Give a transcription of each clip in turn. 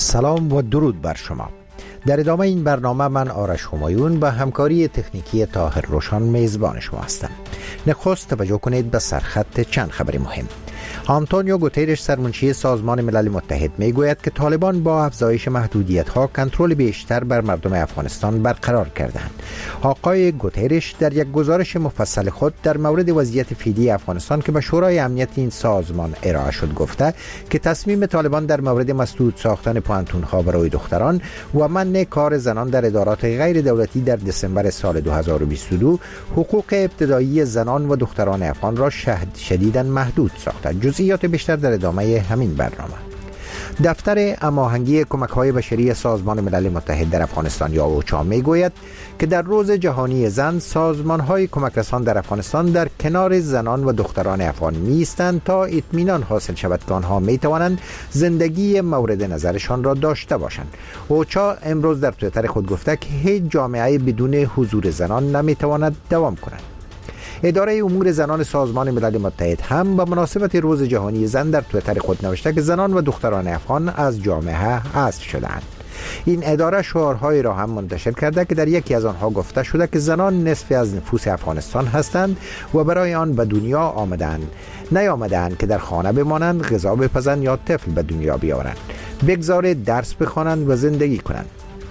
سلام و درود بر شما. در ادامه این برنامه من آرش همایون با همکاری تکنیکی طاهر روشان میزبان شما هستم. نخست توجه کنید به سرخط چند خبر مهم. آنتونیو گوترش سرمنشی سازمان ملل متحد میگوید که طالبان با افزایش محدودیت‌ها کنترل بیشتر بر مردم افغانستان برقرار کردند. آقای گوترش در یک گزارش مفصل خود در مورد وضعیت فعلی افغانستان که به شورای امنیت این سازمان ارائه شد گفته که تصمیم طالبان در مورد مسدود ساختن پوانتون‌ها برای دختران و منع کار زنان در ادارات غیر دولتی در دسامبر سال 2022 حقوق ابتدایی زنان و دختران افغان را شدیداً محدود ساخته. جزئیات بیشتر در ادامه همین برنامه. دفتر هماهنگی کمک‌های بشری سازمان ملل متحد در افغانستان یا اوچا میگوید که در روز جهانی زن سازمان‌های کمک رسان در افغانستان در کنار زنان و دختران افغان می‌ایستند تا اطمینان حاصل شود که آنها می‌توانند زندگی مورد نظرشان را داشته باشند. اوچا امروز در توییتر خود گفته که هیچ جامعه بدون حضور زنان نمی‌تواند دوام کند. اداره امور زنان سازمان ملل متحد هم به مناسبت روز جهانی زن در توییتر خود نوشته که زنان و دختران افغان از جامعه حذف شدند. این اداره شعارهایی را هم منتشر کرده که در یکی از آنها گفته شده که زنان نصف از نفوس افغانستان هستند و برای آن به دنیا نیامدند که در خانه بمانند، غذا بپزند یا طفل به دنیا بیاورند. بگذار درس بخوانند و زندگی کنند.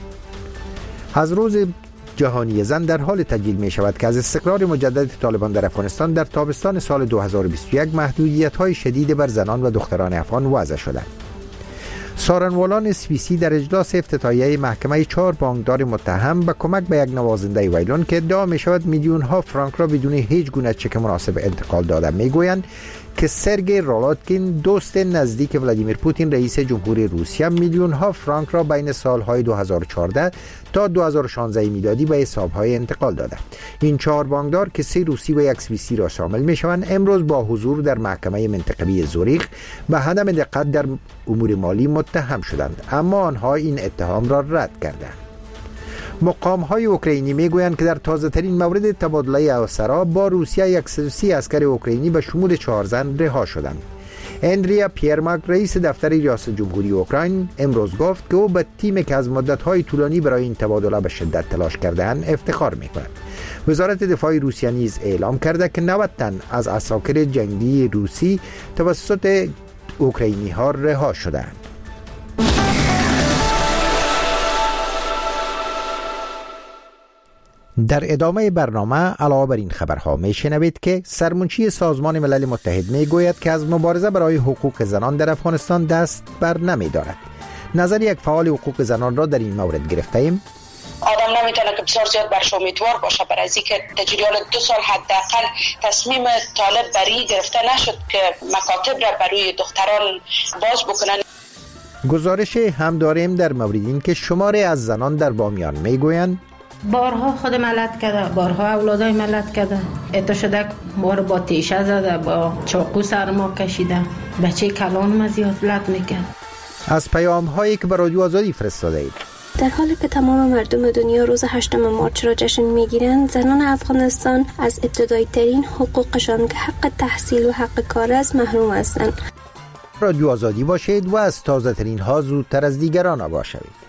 از روز جهانی زن در حال تجلیل می شود که از استقرار مجدد طالبان در افغانستان در تابستان سال 2021 محدودیت‌های شدید بر زنان و دختران افغان وضع شدند. سارنوالان سوئیسی در اجلاس افتتاحیه محکمه 4 بانکدار متهم به کمک به یک نوازنده ویولون که ادعا می شود میلیون ها فرانک را بدون هیچ گونه چک مناسب انتقال داده میگویند که سرگئی رالاتکین دوست نزدیک ولادیمیر پوتین رئیس جمهوری روسیه میلیون ها فرانک را بین سالهای 2014 تا 2016 میلادی به حسابهای انتقال داده. این 4 بانکدار که 3 روسی و 1 سوئیسی را شامل می شوند امروز با حضور در محکمه منطقوی زوریخ به عدم دقت در امور مالی متهم شدند، اما آنها این اتهام را رد کردند. مقام‌های اوکراینی میگویند که در تازه‌ترین مورد تبادله اسرا با روسیه 130 عسکر اوکراینی به شمول 4 زن رها شدند. اندریا پیرماک رئیس دفتر ریاست جمهوری اوکراین امروز گفت که او به تیمی که از مدت‌های طولانی برای این تبادله به شدت تلاش کرده‌اند افتخار می‌کند. وزارت دفاع روسیه نیز اعلام کرده که 90 تن از عساکر جنگی روسی توسط اوکراینی‌ها رها شدند. در ادامه برنامه علاوه بر این خبرها میشنوید که سرمنشی سازمان ملل متحد میگوید که از مبارزه برای حقوق زنان در افغانستان دست بر نمیدارد. نظر یک فعال حقوق زنان را در این مورد گرفته ایم. آدم نمیتونه که بسیار زیاد برش امیدوار باشه برای از اینکه در جریان 2 سال حداقل تصمیم طالب بری گرفته نشد که مکاتب را برای دختران باز بکنن. گزارش هم داریم در مورد این که شماری از زنان در بامیان میگویند بارها خود ملت کرده، بارها اولادای ملت کرده، اتا شده بار با تیشه زده، با چاقو سر ما کشیده، بچه کلان ما زیادت میکرد. از پیام هایی که به رادیو آزادی فرستاده اید. در حالی که تمام مردم دنیا روز 8 مارچ را جشن میگیرند، زنان افغانستان از ابتدایی ترین حقوقشان که حق تحصیل و حق کار است محروم هستند. رادیو آزادی باشید و از تازه ترین ها زودتر از دیگران آگاه شوید.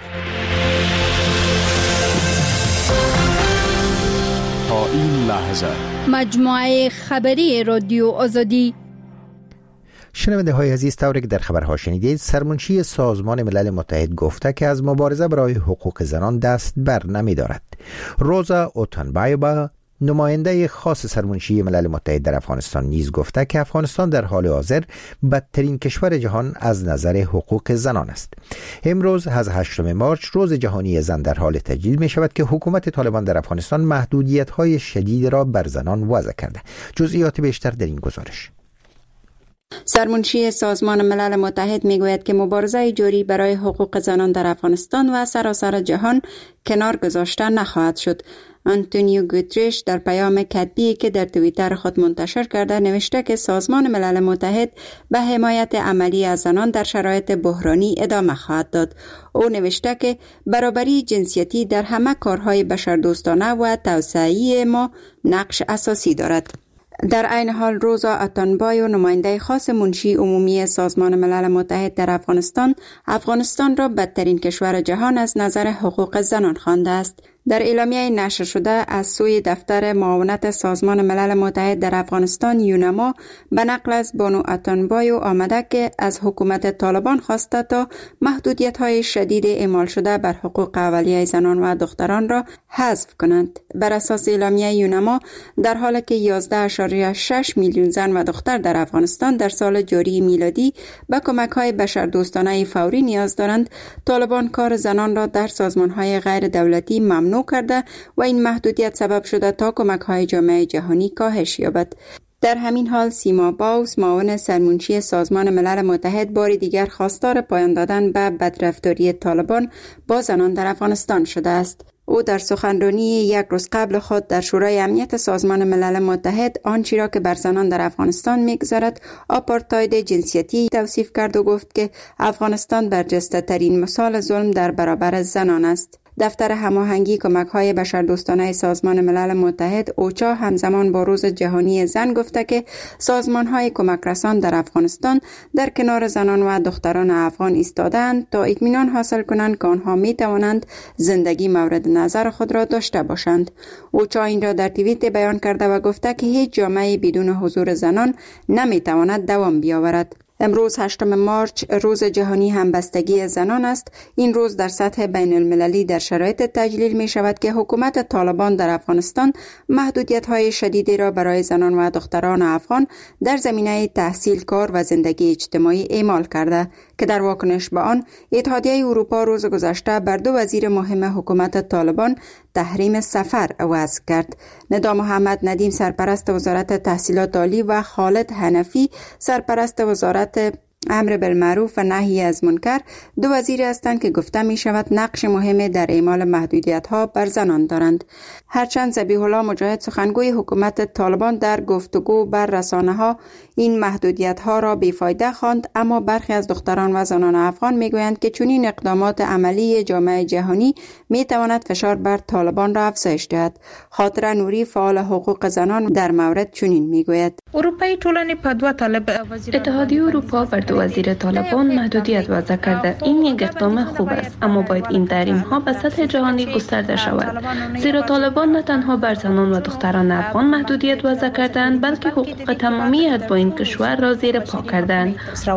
تا این لحظه مجموعه خبری رادیو آزادی. شنونده های عزیز، طوری که در خبرها شنیدید، سرمنشی سازمان ملل متحد گفته که از مبارزه برای حقوق زنان دست بر نمی دارد. روزا اوتانبایوبا نماینده خاص سرمنشی ملل متحد در افغانستان نیز گفته که افغانستان در حال حاضر بدترین کشور جهان از نظر حقوق زنان است. امروز از 8 مارچ روز جهانی زن در حال تجلیل می شود که حکومت طالبان در افغانستان محدودیت‌های شدید را بر زنان وضع کرده. جزئیات بیشتر در این گزارش. سرمنشی سازمان ملل متحد میگوید که مبارزه جاری برای حقوق زنان در افغانستان و سراسر جهان کنار گذاشته نخواهد شد. آنتونیو گوترش در پیام کتبی که در توییتر خود منتشر کرده نوشته که سازمان ملل متحد به حمایت عملی از زنان در شرایط بحرانی ادامه خواهد داد. او نوشته که برابری جنسیتی در همه کارهای بشردوستانه و توسعه ما نقش اساسی دارد. در عین حال روزا اتانبایو نماینده خاص منشی عمومی سازمان ملل متحد در افغانستان را بدترین کشور جهان از نظر حقوق زنان خوانده است. در اعلامیه نشر شده از سوی دفتر معاونت سازمان ملل متحد در افغانستان یونما به نقل از بانو اتانبایو آمده که از حکومت طالبان خواسته تا محدودیت‌های شدید اعمال شده بر حقوق اولیه زنان و دختران را حذف کنند. بر اساس اعلامیه یونما در حالی که 11.6 میلیون زن و دختر در افغانستان در سال جاری میلادی به کمک‌های بشردوستانه فوری نیاز دارند، طالبان کار زنان را در سازمان‌های غیر دولتی ممنوع کرده و این محدودیت سبب شده تا کمک‌های جامعه جهانی کاهش یابد. در همین حال سیما باوس معاون سرمنشی سازمان ملل متحد بار دیگر خواستار پایان دادن به بدرفتاری طالبان با زنان در افغانستان شده است. او در سخنرانی یک روز قبل خود در شورای امنیت سازمان ملل متحد آنچه را که بر زنان در افغانستان می‌گذرد آپارتاید جنسیتی توصیف کرد و گفت که افغانستان برجسته ترین مثال ظلم در برابر زنان است. دفتر هماهنگی کمک‌های بشردوستانه سازمان ملل متحد اوچا همزمان با روز جهانی زن گفته که سازمان‌های کمک رسان در افغانستان در کنار زنان و دختران افغان ایستادند تا اطمینان حاصل کنند که آنها می‌توانند زندگی مورد نظر خود را داشته باشند. اوچا این را در توییت بیان کرده و گفته که هیچ جامعه بدون حضور زنان نمی‌تواند دوام بیاورد. امروز 8 مارچ روز جهانی همبستگی زنان است. این روز در سطح بین المللی در شرایط تجلیل می شود که حکومت طالبان در افغانستان محدودیت‌های شدیدی را برای زنان و دختران افغان در زمینه تحصیل، کار و زندگی اجتماعی اعمال کرده که در واکنش به آن اتحادیه اروپا روز گذشته بر 2 وزیر مهم حکومت طالبان تحریم سفر وضع کرد. ندا محمد ندیم سرپرست وزارت تحصیلات عالی و خالد حنفی سرپرست وزارت امر بالمعروف و نهی از منکر 2 وزیری هستند که گفته می شود نقش مهمی در اعمال محدودیت ها بر زنان دارند. هرچند ذبیح الله مجاهد سخنگوی حکومت طالبان در گفتگو بر رسانه ها این محدودیت ها را بیفایده خواند، اما برخی از دختران و زنان افغان می گویند که چنین اقدامات عملی جامعه جهانی می تواند فشار بر طالبان را افزایش دهد. خاطره نوری فعال حقوق زنان در مورد چنین می گوید: اتحادیه اروپا بر 2 وزیر طالبان محدودیت وضع کرده. این یک اقدام خوب است، اما باید این تحریم ها به سطح جهانی گسترده شود، زیرا طالبان نه تنها بر زنان و دختران افغان محدودیت وضع کردند، بلکه حقوق تمامی اتباع این کشور را زیر پا کردند.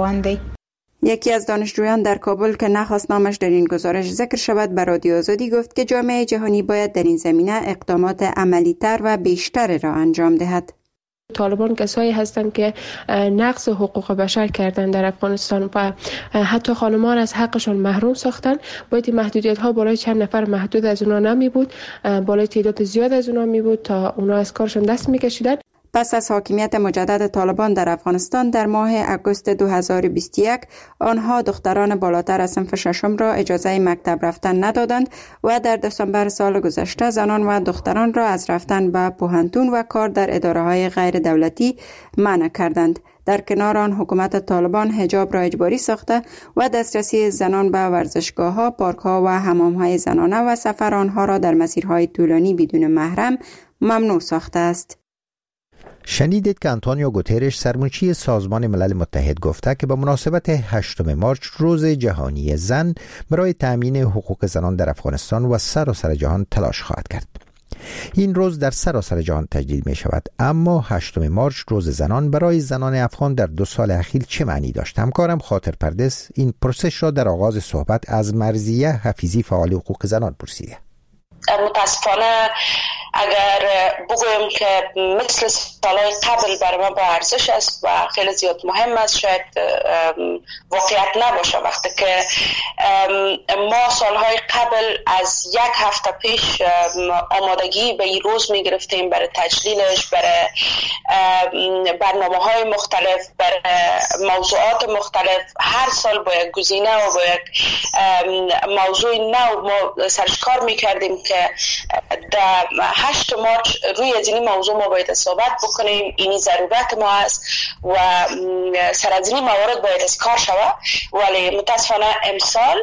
یکی از دانشجویان در کابل که نخواست نامش در این گزارش ذکر شود به رادیو آزادی گفت که جامعه جهانی باید در این زمینه اقدامات عملی‌تر و بیشتر را انجام دهد. طالبان کسایی هستند که نقض حقوق بشر کردن در افغانستان و حتی خانمان از حقشان محروم ساختن. باید این محدودیت ها بالای چند نفر محدود از اونا نمی بود، بالای تعداد زیاد از اونا می بود تا اونا از کارشان دست می کشیدن. پس از حاکمیت مجدد طالبان در افغانستان در ماه اگوست 2021 آنها دختران بالاتر از صنف 6 را اجازه مکتب رفتن ندادند و در دسامبر سال گذشته زنان و دختران را از رفتن به پوهنتون و کار در اداره‌های غیر دولتی منع کردند. در کنار آن حکومت طالبان حجاب را اجباری ساخته و دسترسی زنان به ورزشگاه‌ها، پارک‌ها و حمام‌های زنانه و سفر آنها را در مسیرهای طولانی بدون محرم ممنوع ساخته است. شنیدید که آنتونیو گوترش سرمنشی سازمان ملل متحد گفته که به مناسبت 8 مارچ روز جهانی زن برای تأمین حقوق زنان در افغانستان و سراسر جهان تلاش خواهد کرد. این روز در سراسر جهان تجلیل می شود، اما 8 مارچ روز زنان برای زنان افغان در 2 سال اخیر چه معنی داشت؟ همکارم خاطر پردس این پرسش را در آغاز صحبت از مرضیه حفیظی فعال حقوق زنان پرسیده. متاسفانه اگر بگویم که مثل سالهای قبل برای ما با ارزش است و خیلی زیاد مهم است، شاید واقعیت نباشه وقتی که ما سالهای قبل از 1 هفته پیش آمادگی به این روز می گرفتیم برای تجلیلش، برای برنامه‌های مختلف، برای موضوعات مختلف. هر سال با یک گزینه و با یک موضوع نو ما سرش کار می کردیم که در 8 مارچ روی از این موضوع ما باید صحبت بکنیم. اینی ضرورت ما است و سر از این موارد باید از کار شود، ولی متاسفانه امسال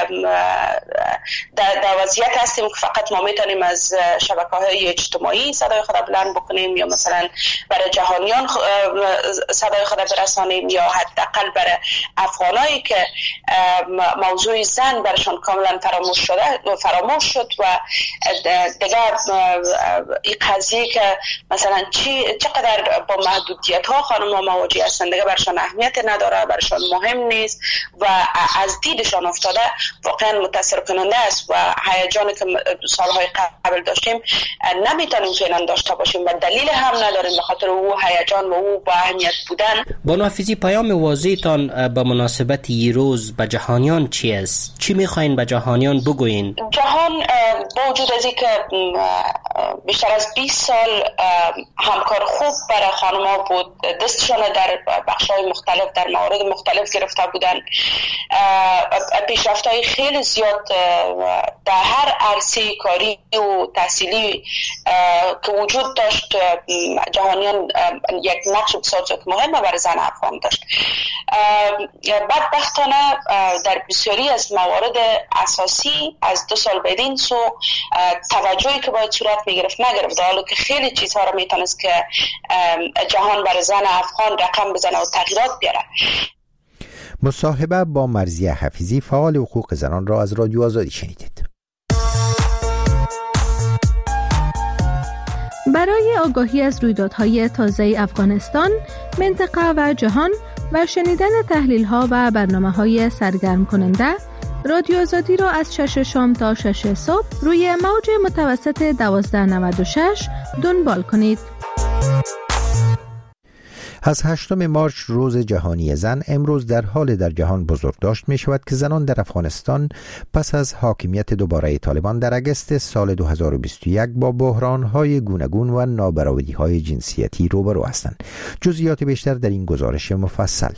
در وضعیت هستیم که فقط ما میتونیم از شبکه‌های اجتماعی صدای خود بلند بکنیم یا مثلا برای جهانیان صدای خود برسانیم یا حداقل برای افغانایی که موضوع زن برشان کاملا فراموش شد و دیگر این قضیه که مثلا چقدر با محدودیت ها خانم ها مواجه هستند دیگر برشان اهمیت نداره، برشان مهم نیست و از دیدشان افتاده واقعا متاثر کننده است و هیجانی که سالهای قبل داشتیم نمیتونیم فعلا داشته باشیم و دلیل هم نداریم به خاطر او هیجان و او با اهمیت بودن. بانو حفیظی، پیام واضحتان به مناسبت این روز به جهانیان چی است؟ چی میخواین به جهانیان بگوین؟ جهان با وجود از اینکه بیشتر از 20 سال همکار خوب برای خانم‌ها بود، دستشان در بخش‌های مختلف در موارد مختلف گرفته بودن، پیشرفت‌های خیلی زیاد در هر عرصه کاری و تحصیلی که وجود داشت جهانیان یک نقش بسیار مهم برای زن افغان داشت. بدبختانه در بسیاری از موارد اساسی از 2 سال بعدین سو توجهی که باید صورت میگرفت نگرفت، حالا که خیلی چیزها رو میتونست که جهان برای زن افغان رقم بزنه و تغییرات بیاره. مصاحبه با مرضیه حفیظی، فعال حقوق زنان را از رادیو آزادی شنیدید. برای آگاهی از رویدادهای تازه افغانستان، منطقه و جهان و شنیدن تحلیل‌ها و برنامه‌های سرگرم کننده، رادیو آزادی را از 6 شام تا 6 صبح روی موج متوسط 1296 دنبال کنید. از 8 مارس روز جهانی زن امروز در حال در جهان بزرگداشت می شود که زنان در افغانستان پس از حاکمیت دوباره طالبان در اگست سال 2021 با بحران‌های گوناگون و نابرابری‌های جنسیتی روبرو هستند. جزئیات بیشتر در این گزارش مفصل.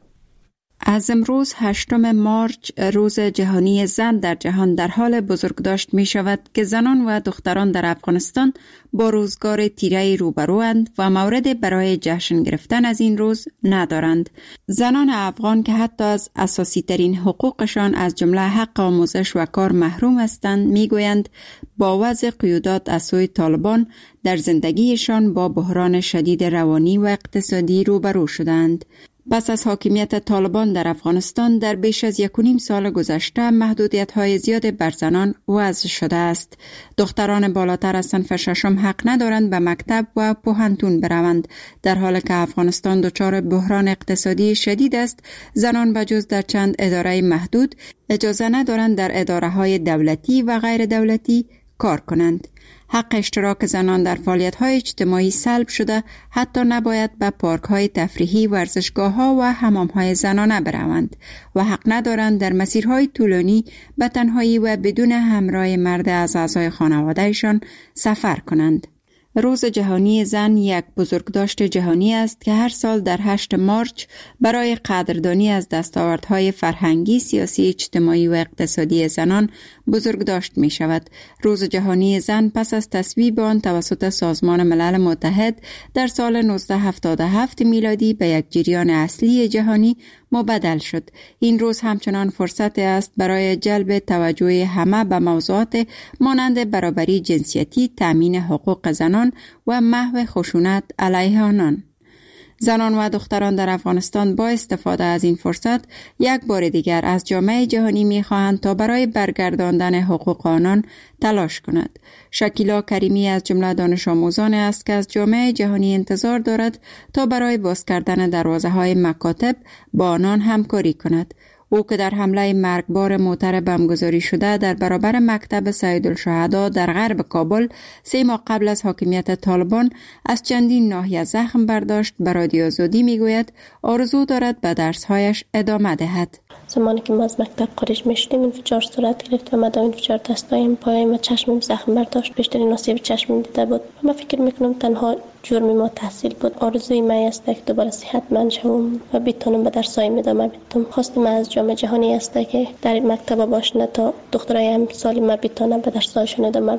از امروز 8 مارس روز جهانی زن در جهان در حال بزرگداشت می شود که زنان و دختران در افغانستان با روزگار تیره روبروند و مورد برای جشن گرفتن از این روز ندارند. زنان افغان که حتی از اساسی ترین حقوقشان از جمله حق آموزش و کار محروم هستند می گویند با وضع قیودات از سوی طالبان در زندگیشان با بحران شدید روانی و اقتصادی روبرو شدند. پس از حاکمیت طالبان در افغانستان در بیش از 1.5 سال گذشته محدودیت‌های زیاد بر زنان وضع شده است. دختران بالاتر از صنف 6 حق ندارند به مکتب و پوهنتون بروند. در حالی که افغانستان دچار بحران اقتصادی شدید است، زنان بجز در چند اداره محدود اجازه ندارند در اداره‌های دولتی و غیر دولتی کار کنند. حق اشتراک زنان در فعالیت‌های اجتماعی سلب شده، حتی نباید به پارک‌های تفریحی، ورزشگاه‌ها و حمام‌های زنانه بروند و حق ندارند در مسیرهای طولانی به تنهایی و بدون همراه مرد از اعضای خانواده‌شان سفر کنند. روز جهانی زن یک بزرگداشت جهانی است که هر سال در 8 مارس برای قدردانی از دستاوردهای فرهنگی، سیاسی، اجتماعی و اقتصادی زنان بزرگداشت می شود. روز جهانی زن پس از تصویب آن توسط سازمان ملل متحد در سال 1977 میلادی به یک جریان اصلی جهانی مبدل شد. این روز همچنان فرصت است برای جلب توجه همه به موضوعات مانند برابری جنسیتی، تامین حقوق زنان و محو خشونت علیه آنان. زنان و دختران در افغانستان با استفاده از این فرصت یک بار دیگر از جامعه جهانی می‌خواهند تا برای برگرداندن حقوق آنان تلاش کند. شکیلا کریمی از جمله دانش آموزان است که از جامعه جهانی انتظار دارد تا برای باز کردن دروازه‌های مکاتب با آنان همکاری کند. او که در حمله مرگبار موتر بمبگذاری شده در برابر مکتب سیدالشهدا در غرب کابل 3 ماه قبل از حاکمیت طالبان از چندین ناحیه زخم برداشت، به رادیو آزادی میگوید آرزو دارد به درس‌هایش ادامه دهد. زمانی که ما از مکتب خارج می‌شدیم انفجار صورت گرفت و من در انفجار دستایم، پایم و چشمم زخم برداشت. بیشترین آسیب چشمم دیده بود. من فکر میکنم تنها جرم ما تحصیل بود. آرزوی من است که دوباره صحتمند شوم و بتونم به درسایم ادامه بدم. خواستم از جامعه جهانی است که در مکتب باشم تا دخترای همسال ما بتونن به درسایشون ادامه بدن.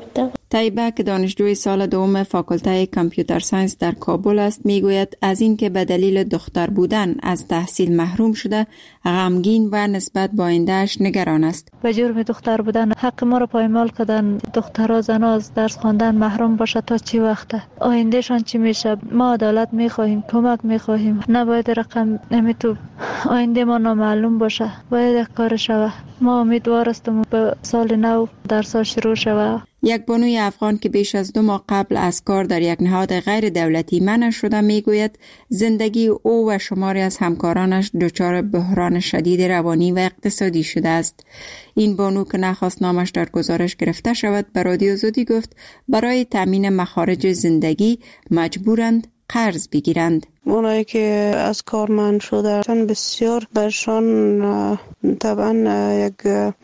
طیبه که دانشجوی سال دوم فاکولته کامپیوتر ساینس در کابل است میگوید از اینکه به دلیل دختر بودن از تحصیل محروم شده غمگین و نسبت به آینده‌اش نگران است. به جرم دختر بودن حق ما را پایمال کردن، دخترها زنها از درس خواندن محروم باشه تا چی وقته؟ آیندهشان چی میشه؟ ما عدالت میخواهیم، کمک میخواهیم. نباید رقم نمیتو آینده ما نامعلوم باشه. باید کار شوه. ما امیدوار هستیم به سال نو درس‌ها شروع شود. یک بانوی افغان که بیش از 2 ماه قبل از کار در یک نهاد غیر دولتی منع شده میگوید زندگی او و شماری از همکارانش دچار بحران شدید روانی و اقتصادی شده است. این بانو که نخواست نامش در گزارش گرفته شود به رادیو آزادی گفت برای تامین مخارج زندگی مجبورند قرض بگیرند. اونایی که از کار منع شدن بسیار برشان طبعا یک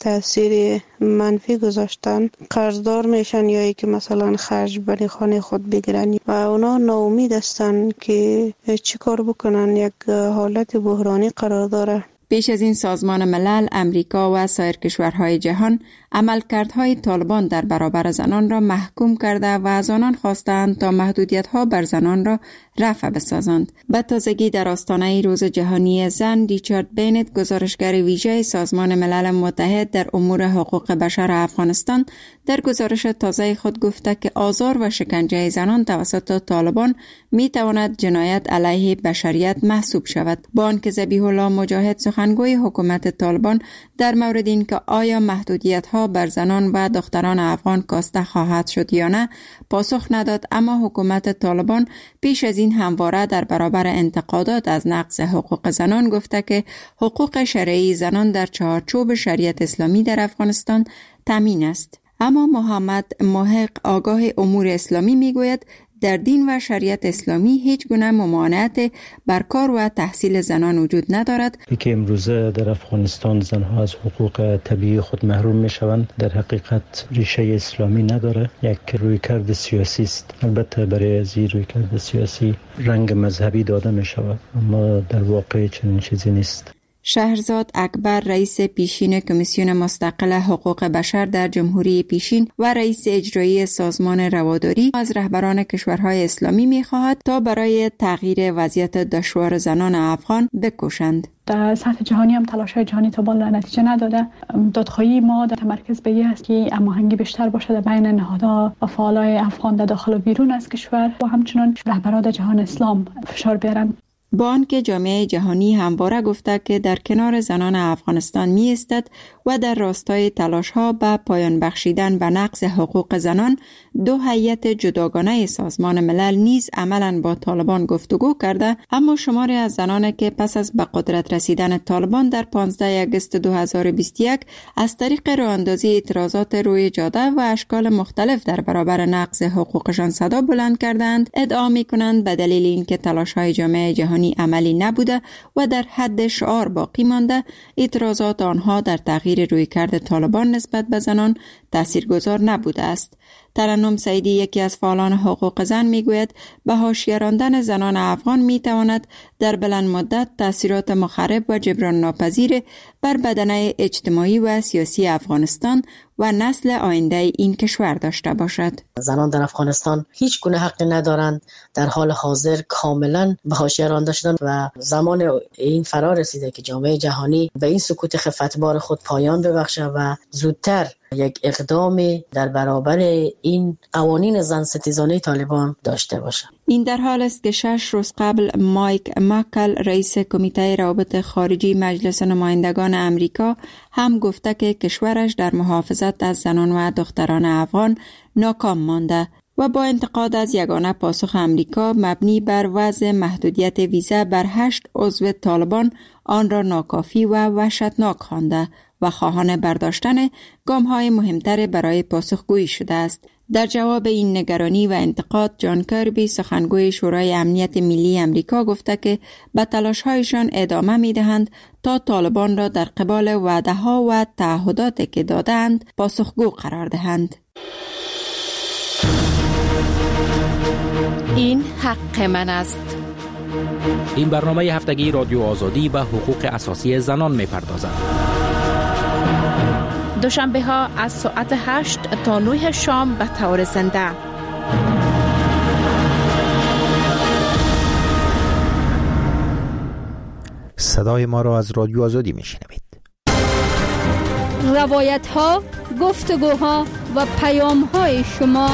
تاثیر منفی گذاشتن، قرضدار میشن یا ای که مثلا خرج برای خانه خود بگیرن و اونا ناامید هستن که چی کار بکنن. یک حالت بحرانی قرار داره. پیش از این سازمان ملل، امریکا و سایر کشورهای جهان عملکردهای طالبان در برابر زنان را محکوم کرده و از آنان خواستند تا محدودیت‌ها بر زنان را رفع بسازند. به تازگی در آستانه روز جهانی زن، ریچارد بینت، گزارشگر ویژه سازمان ملل متحد در امور حقوق بشر افغانستان، در گزارش تازه خود گفته که آزار و شکنجه زنان توسط طالبان می تواند جنایت علیه بشریت محسوب شود. با آنکه ذبیح الله مجاهد سخنگوی حکومت طالبان در مورد اینکه آیا محدودیت‌ها بر زنان و دختران افغان کاسته خواهد شد یا نه پاسخ نداد، اما حکومت طالبان پیش از این همواره در برابر انتقادات از نقض حقوق زنان گفته که حقوق شرعی زنان در چارچوب شریعت اسلامی در افغانستان تامین است. اما محمد محق، آگاه امور اسلامی، میگوید در دین و شریعت اسلامی هیچ گونه ممانعت بر کار و تحصیل زنان وجود ندارد. که امروزه در افغانستان زنها از حقوق طبیعی خود محروم می شوند در حقیقت ریشه اسلامی نداره، یک رویکرد سیاسی است. البته برای از این رویکرد سیاسی رنگ مذهبی داده می شود، اما در واقع چنین چیزی نیست. شهرزاد اکبر، رئیس پیشین کمیسیون مستقل حقوق بشر در جمهوری پیشین و رئیس اجرایی سازمان رواداری، از رهبران کشورهای اسلامی می‌خواهد تا برای تغییر وضعیت دشوار زنان افغان بکوشند. در سطح جهانی هم تلاش‌های جهانی تا بالا نتیجه نداده. دادخواهی ما در تمرکز به این است که هماهنگی بیشتر باشه در بین نهادها و فعالای افغان در داخل و بیرون از کشور و همچنین رهبران جهان اسلام فشار بیارن. با آنکه جامعه جهانی همواره گفته که در کنار زنان افغانستان می ایستد و در راستای تلاش‌ها به پایان بخشیدن به نقض حقوق زنان، 2 هیئت جداگانه سازمان ملل نیز عملاً با طالبان گفتگو کرده، اما شماری از زنان که پس از به قدرت رسیدن طالبان در 15 آگوست 2021 از طریق راه‌اندازی اعتراضات روی جاده و اشکال مختلف در برابر نقض حقوقشان صدا بلند کردند، ادعا می‌کنند به دلیل اینکه تلاش‌های جامعه جهانی عملی نبوده و در حد شعار باقی مانده، اعتراضات آنها در تغییر رویکرد طالبان نسبت به زنان تاثیرگذار نبوده است. ترنم سعیدی، یکی از فعالان حقوق زن، میگوید به حاشیه راندن زنان افغان میتواند در بلند مدت تاثیرات مخرب و جبران ناپذیر بر بدنه اجتماعی و سیاسی افغانستان و نسل آینده این کشور داشته باشد. زنان در افغانستان هیچ گونه حقی ندارند، در حال حاضر کاملا به حاشیه رانده شدن و زمان این فرا رسیده که جامعه جهانی به این سکوت خفتبار خود پایان ببخشه و زودتر یک اقدامی در برابر این قوانین زن ستیزانه طالبان داشته باشد. این در حال است که 6 روز قبل مایک مکل، رئیس کمیته روابط خارجی مجلس نمایندگان امریکا، هم گفته که کشورش در محافظت از زنان و دختران افغان ناکام مانده و با انتقاد از یگانه پاسخ امریکا مبنی بر وضع محدودیت ویزا بر 8 عضو طالبان آن را ناکافی و وحشتناک خوانده و خواهان برداشتن گام‌های مهمتر برای پاسخگویی شده است. در جواب این نگرانی و انتقاد، جان کربی، سخنگوی شورای امنیت ملی امریکا، گفته که به تلاش‌هایشان ادامه می‌دهند تا طالبان را در قبال وعده‌ها و تعهداتی که دادند پاسخگو قرار دهند. این حق من است. این برنامه هفتگی رادیو آزادی به حقوق اساسی زنان می‌پردازد. دوشنبه ها از ساعت 8 تا 9 شام به طور زنده. صدای ما را از رادیو آزادی میشنوید. روایت ها، گفتگوها و پیام های شما.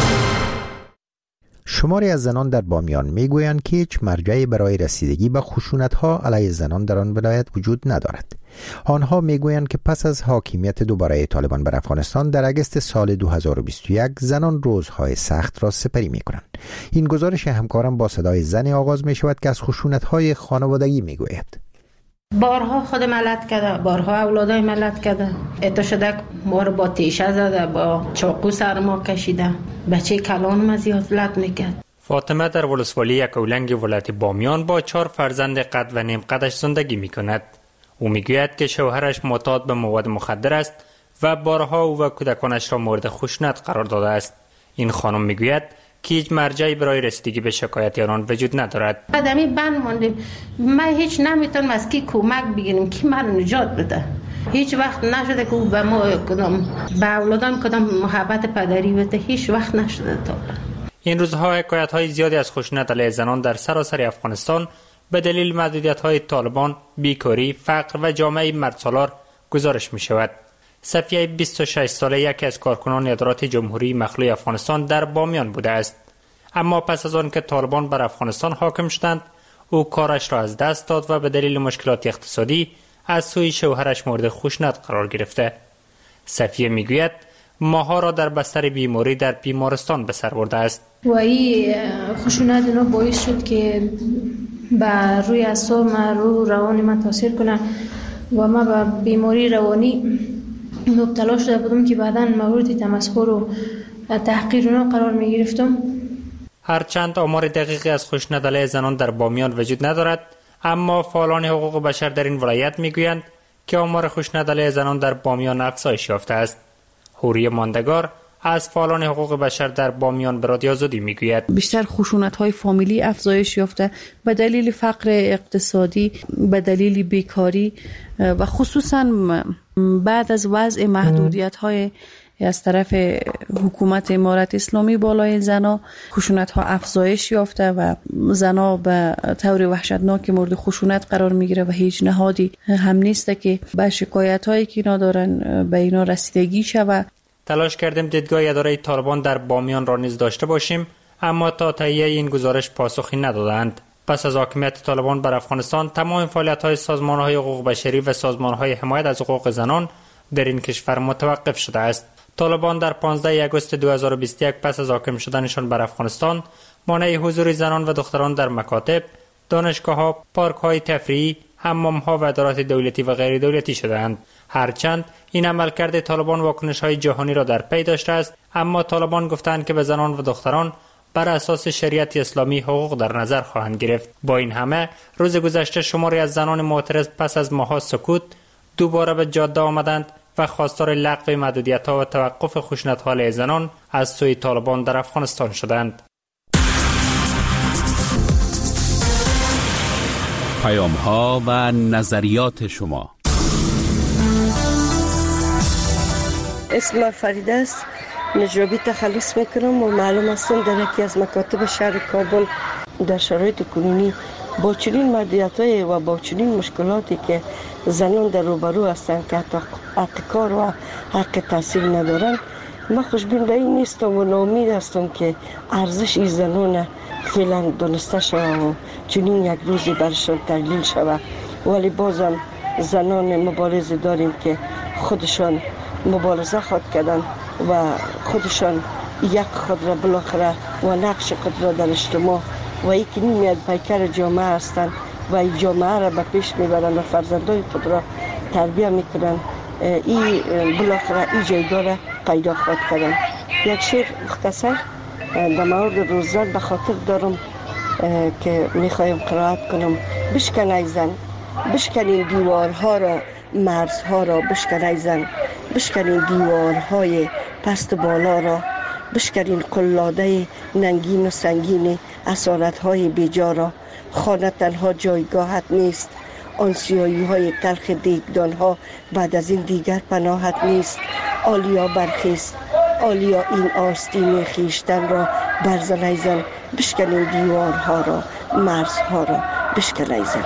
شماری از زنان در بامیان میگویند که هیچ مرجعی برای رسیدگی به خشونت‌ها علیه زنان در آن ولایت وجود ندارد. آنها میگویند که پس از حاکمیت دوباره طالبان بر افغانستان در اگست سال 2021 زنان روزهای سخت را سپری میکنند. این گزارش همکارم با صدای زن آغاز می شود که از خشونت‌های خانوادگی میگوید. بارها خود ملت کرده، بارها اولادای ملت کرده. اتا شده ما رو با تیشه زده، با چاقو سر ما کشیده، بچه کلان مزیات میکرد. فاطمه در ولسوالی یکاولنگ ولایت بامیان با 4 فرزند قد و نیم قدش زندگی میکند. او میگوید که شوهرش معتاد به مواد مخدر است و بارها او و کودکانش را مورد خشونت قرار داده است. این خانم میگوید که هیچ مرجعی برای رسیدگی به شکایت آنان وجود ندارد. آدمی بند ماندیم، ما هیچ نمیتونم از کی کمک بگیریم، کی ما رو نجات بده. هیچ وقت نشده که به ما کدام به اولادم کدام محبت پدری بده، هیچ وقت نشده تا. این روزها حکایت‌های زیادی از خشونت علیه زنان در سراسر افغانستان به دلیل محدودیت‌های طالبان، بیکاری، فقر و جامعه مردسالار گزارش می‌شود. صفیه 26 ساله یکی از کارکنان ادارات جمهوری مخلوع افغانستان در بامیان بوده است. اما پس از آن که طالبان بر افغانستان حاکم شدند، او کارش را از دست داد و به دلیل مشکلات اقتصادی از سوی شوهرش مورد خشونت قرار گرفته. صفیه میگوید ماها را در بستر بیماری در بیمارستان به سر برده است. و این خشونت اینا باعث شد که بر روی اعصاب من، روانی من تاثیر کنه و من به بیماری روانی مبتلا شده بودم که بعداً مورد تمسخر و تحقیر اونا قرار می گرفتم. هرچند آمار دقیقی از خشونت علیه زنان در بامیان وجود ندارد، اما فعالان حقوق بشر در این ولایت میگویند که آمار خشونت علیه زنان در بامیان افزایش یافته است. حوری ماندگار از فعالان حقوق بشر در بامیان به رادیو آزادی میگوید بیشتر خشونت‌های فامیلی افزایش یافته به دلیل فقر اقتصادی، به دلیل بیکاری و خصوصا بعد از وضع محدودیت‌های از طرف حکومت امارت اسلامی بالای زنا، خشونت‌ها افزایش یافته و زنا به طور وحشتناک مورد خشونت قرار میگیره و هیچ نهادی هم نیست که به شکایت‌هایی که اینا دارن به اینا رسیدگی شود. تلاش کردیم دیدگاه اداره طالبان در بامیان را نیز داشته باشیم، اما تا تهیه این گزارش پاسخی ندادند. پس از حاکمیت طالبان بر افغانستان، تمام فعالیت‌های سازمان‌های حقوق بشری و سازمان‌های حمایت از حقوق زنان در این کشور متوقف شده است. طالبان در 15 آگوست 2021 پس از حاکم شدنشان بر افغانستان، مانع حضور زنان و دختران در مکاتب، دانشگاه‌ها، پارک‌های تفریحی، حمام‌ها و ادارات دولتی و غیر دولتی شدند. هرچند این عملکرد طالبان واکنش‌های جهانی را در پی داشته است، اما طالبان گفتند که به زنان و دختران بر اساس شریعت اسلامی حقوق در نظر خواهند گرفت. با این همه روز گذشته شماری از زنان معترض پس از ماه‌ها سکوت دوباره به جاده آمدند و خواستار لغو محدودیت‌ها و توقف خشونت‌ها علیه زنان از سوی طالبان در افغانستان شدند. پیام‌ها و نظریات شما. اسم فریده است. نجابی تخلص میکنم و معلوم هستم در یکی از مکاتب شهر کابل در شرایط کنونی با چنین محدودیت‌های و با چنین مشکلاتی که زنان در روبرو هستند که حتی حق کار و حق تحصیل ندارند، ما خوشبین به این نیستم و ناامید هستم که ارزش این زنان فعلا دانسته شود و چنین یک روزی برشان تقلیل شود. ولی بازم زنان مبارزه داریم که خودشان مبارزه خود کردن و خودشان یک خود را بالاخره و نقش خود را در اجتماع و یکی نیمیت پیکر جامعه هستند و این جامعه را به پیش میبرند و فرزندان خود را تربیه میکنند. این بالاخره این جایگاه را پیدا خود کردن. یک شعر مختصر در مورد روززن به خاطر دارم که میخوایم قرائت کنم. بشکن ای زن، بشکن این دیوارها را، مرزها را بشکن ای زن، بشکن این دیوارهای پست بالا را، بشکن این قلاده ننگین و سنگین اسارتهای بیجا را. خانه تنها جایگاهت نیست، آن سیاهی های تلخ دیگدان ها بعد از این دیگر پناهت نیست. آلیا برخیست، آلیا این آستین خیشتن را برزن ایزن، بشکنی دیوارها را، مرزها را بشکن ایزن.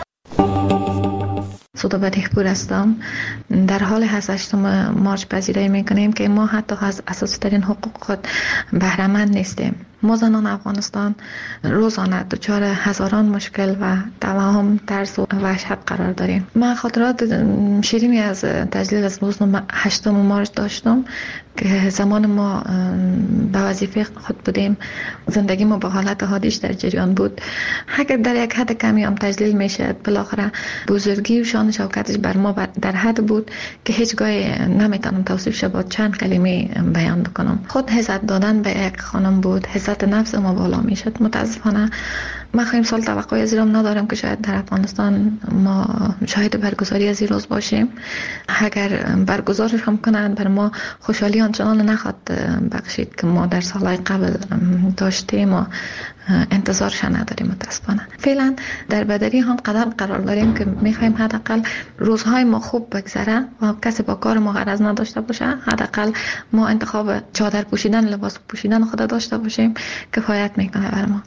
سودا بدیخپور هستم. در حال 8 مارچ پذیرایی میکنیم که ما حتی از اساسی ترین حقوق خود بهره‌مند نیستیم. ما زنان افغانستان روزانه دچار هزاران مشکل و توهم، ترس و وحشت قرار داریم. من خاطرات شیرینی از تجلیل از روز 8 مارچ داشتم که زمان ما به وظیفه خود بودیم، زندگی ما به حالت عادیش در جریان بود. اگر در یک حد کمی هم تجلیل میشد، بالاخره بزرگی و شان شوکتش بر ما در حد بود که هیچگاه نمیتونم توصیفش با چند کلمه بیان بکنم. خود عزت دادن به یک خانم بود، عزت نفس ما بالا میشد. متاسفانه ما خیلی سال توقعی از ایران ندارم که شاید در افغانستان ما شاهد برگزاری از این روز باشیم. اگر برگزارش هم کنند بر ما خوشحالی آنچنان نخواد بخشید که ما در سالهای قبل داشتیم و انتظارش نداریم. متاسفانه فعلا در بدری هم قرار داریم که میخوایم حداقل روزهای ما خوب بگذره و کسی با کار ما غرض نداشته باشه. حداقل ما انتخاب چادر پوشیدن، لباس پوشیدن خود داشته باشیم، کفایت میکنه بر ما.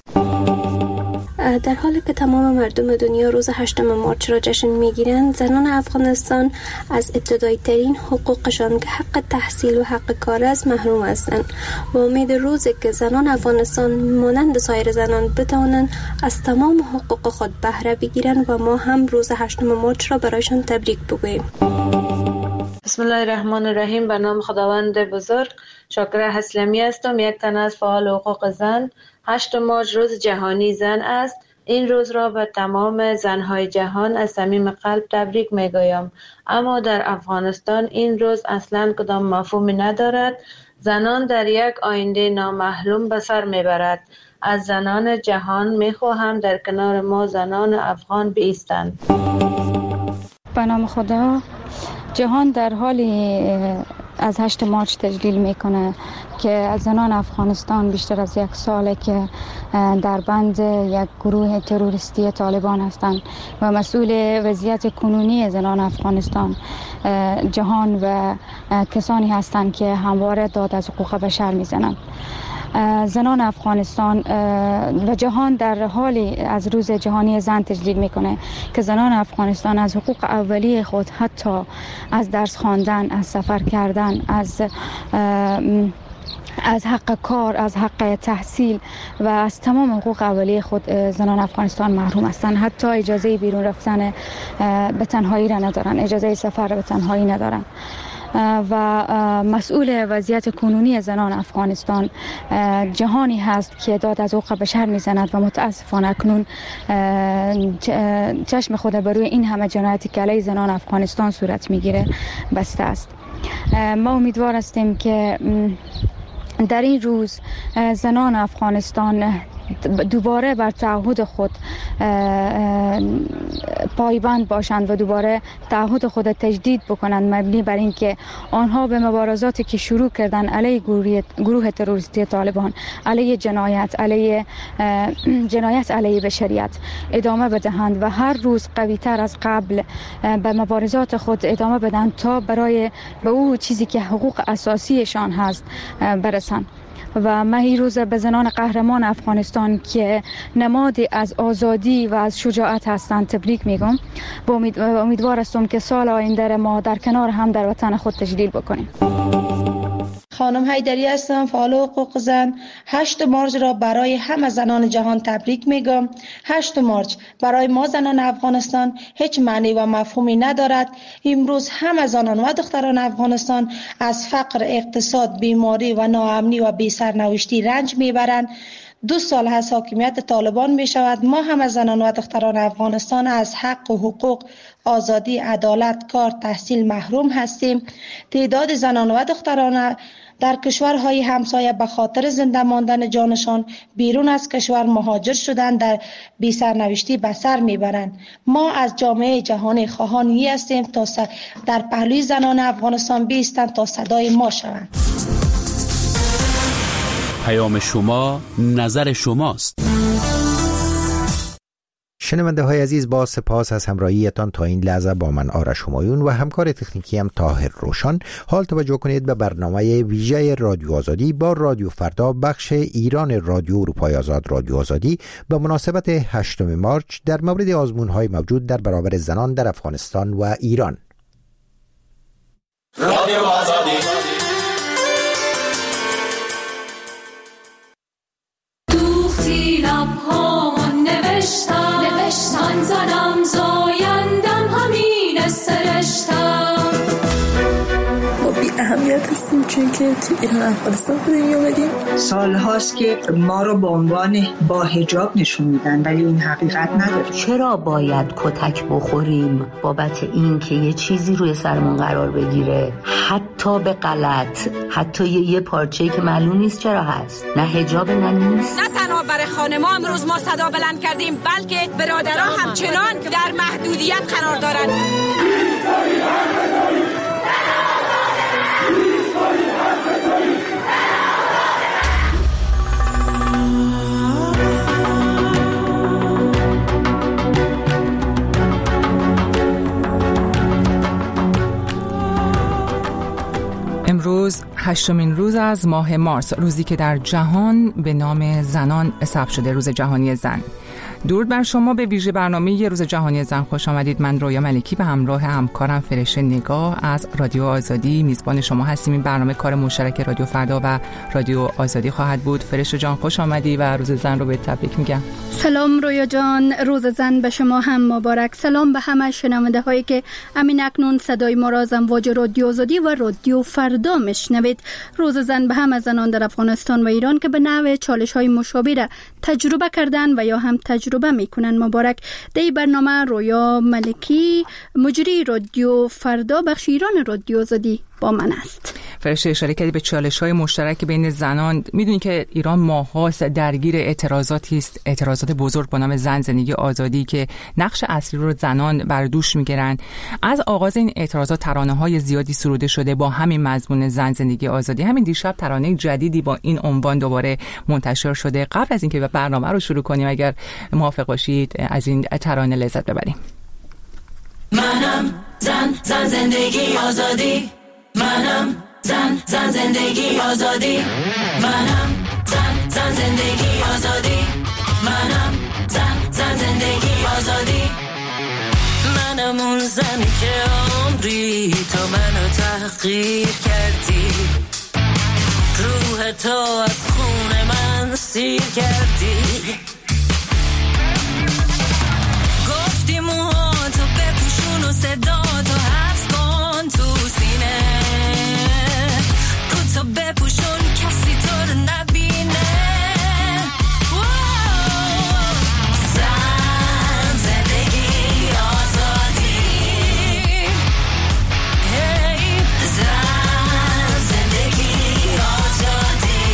در حالی که تمام مردم دنیا روز 8 مارچ را جشن میگیرند، زنان افغانستان از ابتدایی ترین حقوقشان که حق تحصیل و حق کار است محروم هستند. با امید روزی که زنان افغانستان مانند سایر زنان بتوانند از تمام حقوق خود بهره بگیرند و ما هم روز 8 مارچ را برایشان تبریک بگوییم. بسم الله الرحمن الرحیم. به نام خداوند بزرگ. شاکر حسلمی هستم، یک تن از فعال حقوق زن. 8 مارچ روز جهانی زن است. این روز را به تمام زنهای جهان از صمیم قلب تبریک میگویم. اما در افغانستان این روز اصلا کدام مفهومی ندارد. زنان در یک آینده نامحلوم به سر میبرد. از زنان جهان میخواهم در کنار ما زنان افغان بایستند. به نام خدا. جهان در حالی از 8 مارچ تجلیل میکنه که زنان افغانستان بیشتر از 1 ساله که در بند یک گروه تروریستی طالبان هستند و مسئول وضعیت کنونی زنان افغانستان جهان و کسانی هستند که همواره داد از حقوق بشر میزنند. زنان افغانستان و جهان در حالی از روز جهانی زن تجلیل میکنه که زنان افغانستان از حقوق اولیه خود، حتی از درس خواندن، از سفر کردن، از حق کار، از حق تحصیل و از تمام حقوق اولیه خود زنان افغانستان محروم هستند. حتی اجازه بیرون رفتن به تنهایی را ندارن، اجازه سفر به تنهایی ندارن. و مسئول وضعیت کنونی زنان افغانستان جهانی هست که داد از حقوق بشر میزند و متاسفانه اکنون چشم خود بر روی این همه جنایتی که علیه زنان افغانستان صورت میگیره بسته است. ما امیدوار هستیم که در این روز زنان افغانستان دوباره بر تعهد خود پایبند باشند و دوباره تعهد خود تجدید بکنند، مبنی بر اینکه آنها به مبارزاتی که شروع کردن علیه گروه تروریستی طالبان، علیه جنایت علیه بشریت ادامه بدهند و هر روز قوی‌تر از قبل به مبارزات خود ادامه بدهند تا برای به او چیزی که حقوق اساسیشان هست برسند. و من این روز به زنان قهرمان افغانستان که نمادی از آزادی و از شجاعت هستند تبریک میگم. امیدوار هستم که سال آینده ما در کنار هم در وطن خود تجلیل بکنیم. خانم حیدری هستم، فعال حقوق زن. 8 مارچ را برای همه زنان جهان تبریک میگم. 8 مارچ برای ما زنان افغانستان هیچ معنی و مفهومی ندارد. امروز همه زنان و دختران افغانستان از فقر، اقتصاد، بیماری و ناامنی و بی‌سرنوشتی رنج میبرند. 2 سال از حاکمیت طالبان می شود. ما هم از زنان و دختران افغانستان از حق و حقوق، آزادی، عدالت، کار، تحصیل محروم هستیم. تعداد زنان و دختران در کشورهای همسایه به خاطر زنده ماندن جانشان بیرون از کشور مهاجر شدن در بی‌سرنوشتی به سر میبرند. ما از جامعه جهانی خواهان هستیم تا در پهلوی زنان افغانستان بایستند تا صدای ما شوند. پیام شما نظر شماست. شنونده های عزیز، با سپاس از همراهیتان تا این لحظه با من آرش همایون و همکار تکنیکی هم طاهر روشن. حال توجه کنید به برنامه ویژه رادیو آزادی با رادیو فردا، بخش ایران رادیو اروپای آزاد رادیو آزادی به مناسبت 8 مارچ در مورد آزمون‌های موجود در برابر زنان در افغانستان و ایران. رادیو آزادی دوختی لبهامون نوشتن زنم زایندم همین سرشتم. ما بی اهمیت هستیم چون که تو ایران افغانستان بودیم آمدیم. سال هاست که ما رو به عنوان با حجاب نشون میدن ولی این حقیقت نداره. چرا باید کتک بخوریم بابت این که یه چیزی روی سرمون قرار بگیره، حتی به غلط، حتی یه پارچه‌ای که معلوم نیست چرا هست؟ نه حجاب نه نیست. نه تنها برای خانم ها امروز ما صدا بلند کردیم بلکه برادران همچنان در محدودیت قرار دارند. امروز 8مین روز از ماه مارس، روزی که در جهان به نام زنان ثبت شده، روز جهانی زن. درود بر شما، به ویژه برنامه روز جهانی زن خوش آمدید. من رویا ملکی به همراه همکارم فرشته نگاه از رادیو آزادی میزبان شما هستیم. این برنامه کار مشترک رادیو فردا و رادیو آزادی خواهد بود. فرشته جان خوش آمدی و روز زن رو به تبریک میگم. سلام رویا جان، روز زن به شما هم مبارک. سلام به همه شنونده هایی که امین اکنون صدای ما را از امواج رادیو آزادی و رادیو فردا میشنوید. روز زن به همه زنان در افغانستان و ایران که به نوع چالش های مشابه را تجربه کردن و یا هم تجربه میکنن مبارک. در برنامه رویا ملکی مجری رادیو فردا بخش ایران رادیو آزادی با من است. فرشته اشاره کردی به چالش‌های مشترک بین زنان. میدونی که ایران ماهاست درگیر اعتراضاتی است، اعتراضات بزرگ با نام زن زندگی آزادی که نقش اصلی رو زنان بر دوش میگیرن. از آغاز این اعتراضات ترانه‌های زیادی سروده شده با همین مضمون زن زندگی آزادی. همین دیشب ترانه جدیدی با این عنوان دوباره منتشر شده. قبل از اینکه برنامه رو شروع کنیم اگر موافق باشید از این ترانه لذت ببریم. منم زن زندگی آزادی، منم زن زندگی آزادی، منم زن زندگی آزادی، منم زن زندگی آزادی. منم اون زن که عمری تو منو تحقیر کردی، روح تو از خون من سیر کردی. گفتی موهاتو بپوشون و صدا تو حفظ کن تو سینه، رو تو بپوشون کسی تو رو نبینه. زن زندگی آزادی، هی زن زندگی آزادی.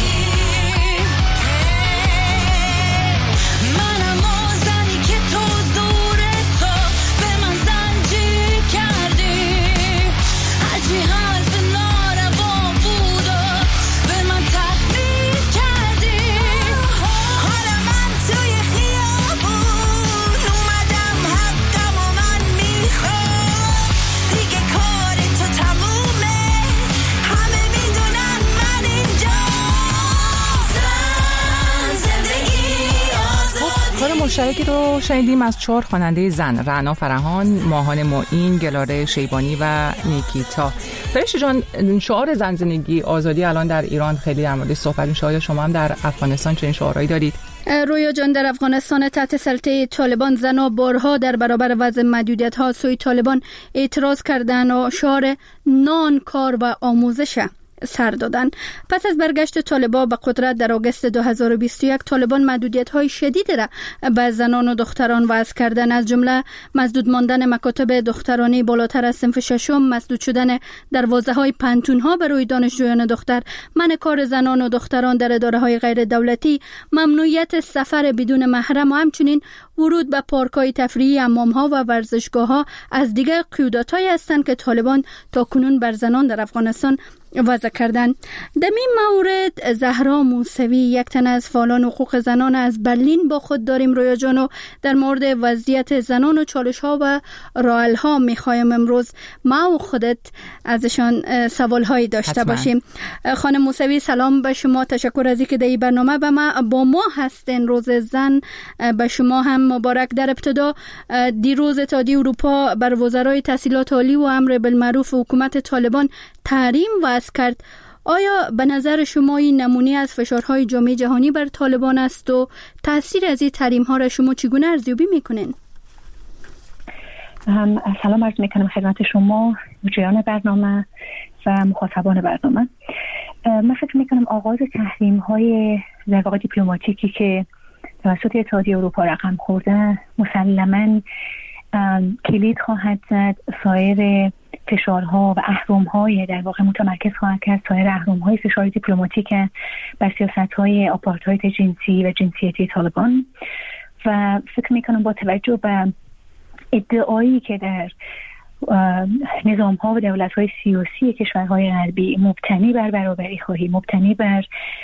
منم اون زنی که تو زور تو به من زنجیر کردی، هرچی حرف ناروا بود و به من تحقیر کردی. حالا من توی خیابون اومدم حقم و من میخوام، دیگه کار تو تمومه، همه میدونن من اینجا. زن زندگی آزادی. کار مشترکی رو شنیدیم از 4 خواننده زن: رعنا فرهان، ماهان معین، گلاره شیبانی و نیکیتا. فرشته جان، شعار زن زندگی آزادی الان در ایران خیلی در مورد صحبت میشه. آیا شما هم در افغانستان چنین شعارهایی دارید؟ رویا جان، در افغانستان تحت سلطه طالبان زنها بارها در برابر وضع محدودیت‌ها سوی طالبان اعتراض کردند و شعار نان، کار و آموزش سر دادن. پس از برگشت طالبان به قدرت در آگوست 2021 طالبان محدودیت‌های شدید را به زنان و دختران وضع کردن، از جمله مسدود ماندن مکاتب دخترانه بالاتر از صنف ششم، مسدود شدن دروازه‌های پانتون‌ها برای دانشجویان دختر، منع کار زنان و دختران در اداره‌های غیر دولتی، ممنوعیت سفر بدون محرم و همچنین ورود به پارک‌های تفریحی، حمام‌ها و ورزشگاه‌ها از دیگر قیودات‌هایی هستند که طالبان تاکنون بر زنان در افغانستان وضع کردند. در این مورد زهرا موسوی، یک تن از فعالان حقوق زنان از برلین با خود داریم رویا جان، و در مورد وضعیت زنان و چالش ها و راه ها میخوایم امروز ما و خودت ازشان سوال هایی داشته باشیم. خانم موسوی سلام به شما، تشکر از اینکه در این برنامه با ما هستین. روز زن به شما هم مبارک. در ابتدا دیروز اتحادیه اروپا بر وزرای تحصیلات عالی و امر بالمعروف حکومت طالبان تحریم وضع کرد. آیا به نظر شما این نمونه از فشارهای جامعه جهانی بر طالبان است و تاثیر از این تحریم ها را شما چگونه ارزیابی میکنین؟ سلام عرض میکنم خدمت شما مجریان برنامه و مخاطبان برنامه. من فکر میکنم آغاز تحریم های در واقع دیپلماتیکی که توسط اتحادیه اروپا رقم خورده مسلماً کلید خواهد زد سایر فشارها و اهرم‌های در واقع متمرکز خواهد کرد سایر اهرم‌های فشار دیپلماتیک بر سیاست‌های آپارتاید جنسی و جنسیتی طالبان. و فکر میکنم با توجه به ادعایی که در نظام‌ها و دولت‌های سیاسی کشورهای غربی مبتنی بر برابری خواهی، مبتنی بر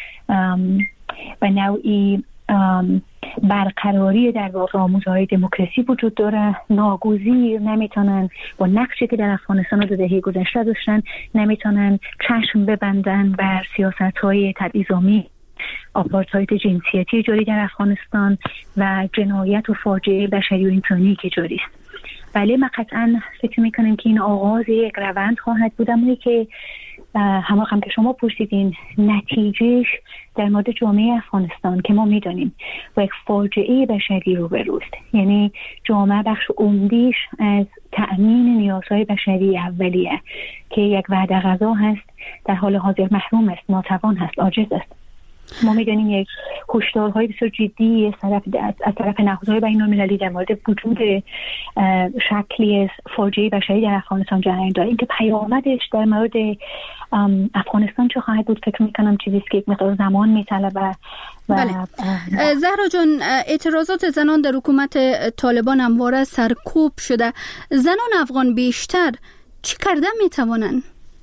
نوعی برقراری در واقع آموزهای دموکراسی وجود داره، ناگزیر نمیتونن با نقشی که در افغانستان و دهه گذشته داشتن نمیتونن چشم ببندن بر سیاست‌های تبعیض‌آمیز آپارتاید جنسیتی جاری در افغانستان و جنایت و فاجعه بشری و انسانی که جاری است. بله ما قطعا فکر میکنیم که این آغاز یک روند خواهد بود، اما که همه که شما پرسیدین نتیجهش در مورد جامعه افغانستان که ما میدانیم و یک فاجعه بشری روبروست، یعنی جامعه بخش عمدیش از تأمین نیازهای بشری اولیه که یک وعده غذا هست در حال حاضر محروم است، ناتوان هست، عاجز است. ما میدونیم یک هشدارهای بسیار جدی از طرف نهادهای بین‌المللی در مورد وجود شکلی از فاجعه بشری در افغانستان جریان داره. اینکه پیامدش در مورد افغانستان چه خواهد بود فکر میکنم چیزی است که یک مقدار زمان میطلبه. بله. زهرا جان، اعتراضات زنان در حکومت طالبان همواره سرکوب شده. زنان افغان بیشتر چی کرده میتوانند؟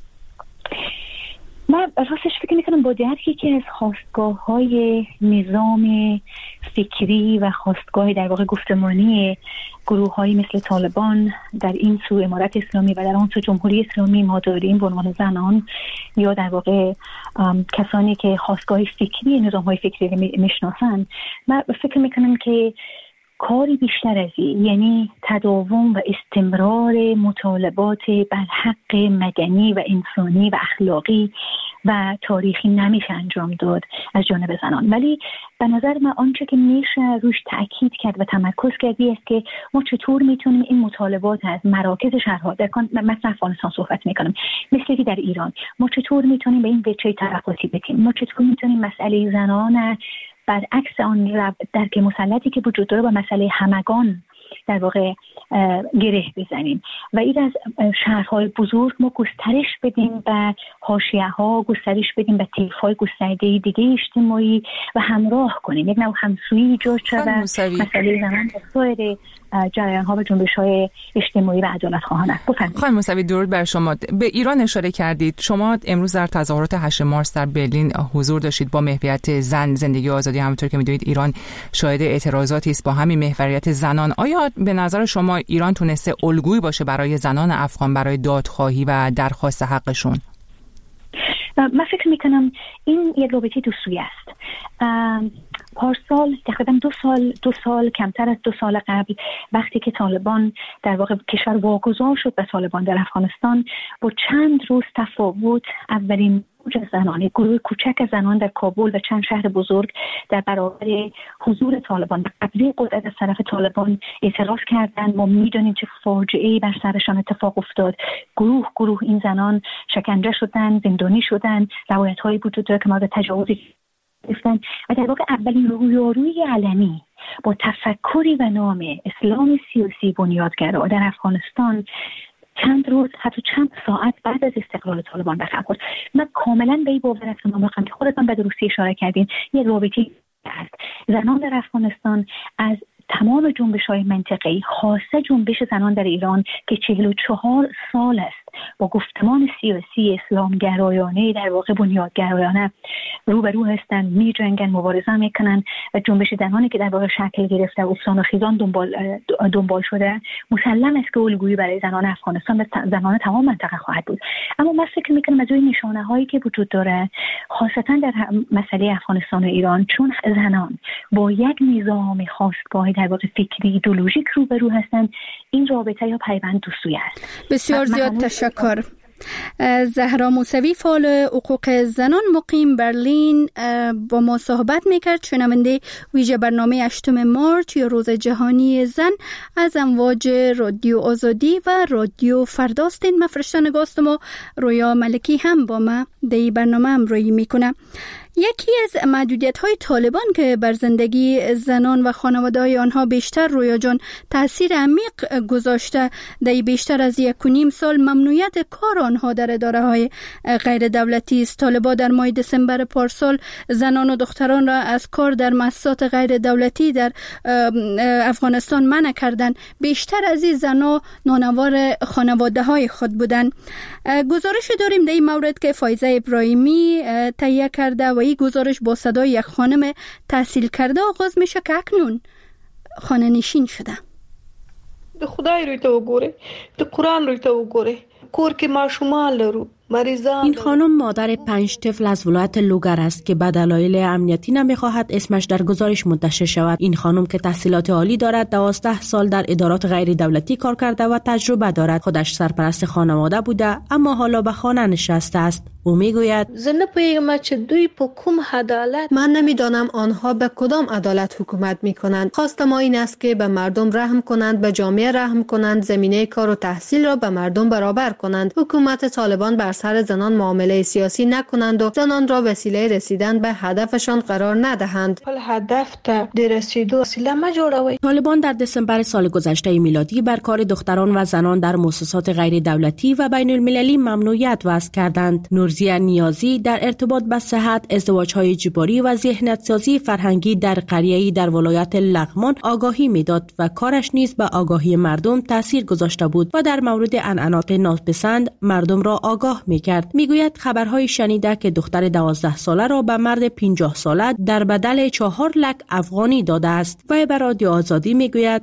من راستش فکر میکنم با درکی که از خواستگاه‌های نظام فکری و خواستگاه در واقع گفتمانی گروه‌هایی مثل طالبان در این سو امارت اسلامی و در آن سو جمهوری اسلامی ما داریم به عنوان زنان یا در واقع کسانی که خواستگاه فکری نظام‌های فکری رو میشناسن، من فکر میکنم که کاری بیشتر از این، یعنی تداوم و استمرار مطالبات بر حق مدنی و انسانی و اخلاقی و تاریخی نمیشه انجام داد از جانب زنان. ولی به نظر من آنچه که میشه روش تأکید کرد و تمرکز کردی است که ما چطور میتونیم این مطالبات از مراکز شهرها در مثل افغانستان صحبت میکنم، مثل که در ایران، ما چطور میتونیم به این وجهه طبقاتی بدیم، ما چطور میتونیم مسئله زنان برعکس آن درک مسلطی که وجود داره با مسئله همگان در واقع گره بزنیم و این از شهرهای بزرگ ما گسترش بدیم به حاشیه‌ها، گسترش بدیم به طیف‌های گسترده دیگه اجتماعی و همراه کنیم، یک نوع همسویی ایجاد شود مسئله زنان در سایر جریان‌ها و جنبش‌های اجتماعی و عدالت‌خواهانه. خانم موسوی درود بر شما. به ایران اشاره کردید. شما امروز در تظاهرات 8 مارس در برلین حضور داشتید با محوریت زن زندگی و آزادی. همونطور که می‌دونید ایران شاهد اعتراضاتی است با همین محوریت زنان. آیا به نظر شما ایران تونسته الگویی باشه برای زنان افغان برای دادخواهی و درخواست حقشون؟ من فکر میکنم این یک رابطه دو سویه است. پارسال تقریبا دو سال کمتر از 2 سال قبل وقتی که طالبان در واقع کشور واگذار شد به طالبان در افغانستان، با چند روز تفاوت اولین زنان، گروه کوچک از زنان در کابل و چند شهر بزرگ در برابر حضور طالبان و قبضه قدرت از طرف طالبان اعتراض کردند. ما میدونیم چه فاجعه‌ای بر سرشان اتفاق افتاد. گروه این زنان شکنجه شدند، زندانی شدند، روایت‌هایی وجود داره که مورد تجاوزی گفتن و در واقع اولین رویارویی علنی با تفکری و نام اسلام سیاسی بنیادگرا در افغانستان چند روز حتی چند ساعت بعد از استقلال طالبان رقم خورد. من کاملا به این باور هستم که خودتان به درستی اشاره کردین، یه رابطه است. زنان در افغانستان از تمام جنبش‌های منطقه‌ای، خاصه جنبش زنان در ایران که 44 سال است با گفتمان سیاسی اسلامگرایانه در واقع بنیادگرایانه روبرو هستند، می‌جنگن، مبارزه میکنن و جنبش زنانی که در واقع شکل گرفته و افسانه خیزان دنبال شده، مسلم است که الگویی برای زنان افغانستان و زنان تمام منطقه خواهد بود. اما من فکر میکنم از این نشانه هایی که وجود داره، خاصتا در مسئله افغانستان و ایران، چون زنان با یک نظام خاستگاهی در واقع فکری ایدئولوژیک روبرو هستند، این رابطه یا پیوند دو سویه است. بسیار زیاد تشکر. زهرا موسوی، فعال حقوق زنان مقیم برلین، با ما صحبت میکرد. شنونده ویژه برنامه 8 مارچ یا روز جهانی زن از امواج رادیو آزادی و رادیو فرداستین. من فرشته نگاستم و رویا ملکی هم با ما در برنامه همراهی میکنه. یکی از محدودیت‌های طالبان که بر زندگی زنان و خانواده‌های آنها بیشتر رویا جان تأثیر عمیق گذاشته، در بیشتر از 1.5 سال ممنوعیت کار آنها در اداره‌های غیر دولتی است. طالبان در ماه دسامبر پارسال زنان و دختران را از کار در مؤسسات غیر دولتی در افغانستان منع کردند. بیشتر از این زنان نانوار خانواده‌های خود بودند. گزارش داریم در این مورد که فایزه ابراهیمی تهیه کرده و این گزارش با صدای یک خانم تحصیل کرده آغاز میشه که اکنون خانه نشین شده. د خدای روی تو وګوره، د قرآن روی تو وګوره، کور کې ماشومان لرو، مریضان. این خانم مادر 5 طفل از ولایت لوگر است که به دلایل امنیتی نمیخواهد اسمش در گزارش منتشر شود. این خانم که تحصیلات عالی دارد، 12 سال در ادارات غیر دولتی کار کرده و تجربه دارد. خودش سرپرست خانواده بوده اما حالا به خانه نشسته است. او میگوید من نمیدانم آنها به کدام عدالت حکومت میکنند. خواست ما این است که به مردم رحم کنند، به جامعه رحم کنند، زمینه کار و تحصیل را به مردم برابر کنند. حکومت طالبان بر سر زنان معامله سیاسی نکنند و زنان را وسیله رسیدن به هدفشان قرار ندهند. طالبان در دسامبر سال گذشته میلادی بر کار دختران و زنان در مؤسسات غیر دولتی و بین المللی ممنوعیت وضع کردند. نورزیه نیازی در ارتباط با صحت، ازدواج‌های اجباری و ذهنیت‌سازی فرهنگی در قریه‌ای در ولایت لغمان آگاهی میداد و کارش نیز به آگاهی مردم تاثیر گذاشته بود و در مورد عنعنات ناپسند مردم را آگاه میکرد. میگوید خبرهای شنیده که دختر 12 ساله را به مرد 50 ساله در بدل 4 لک افغانی داده است. و به رادیو آزادی میگوید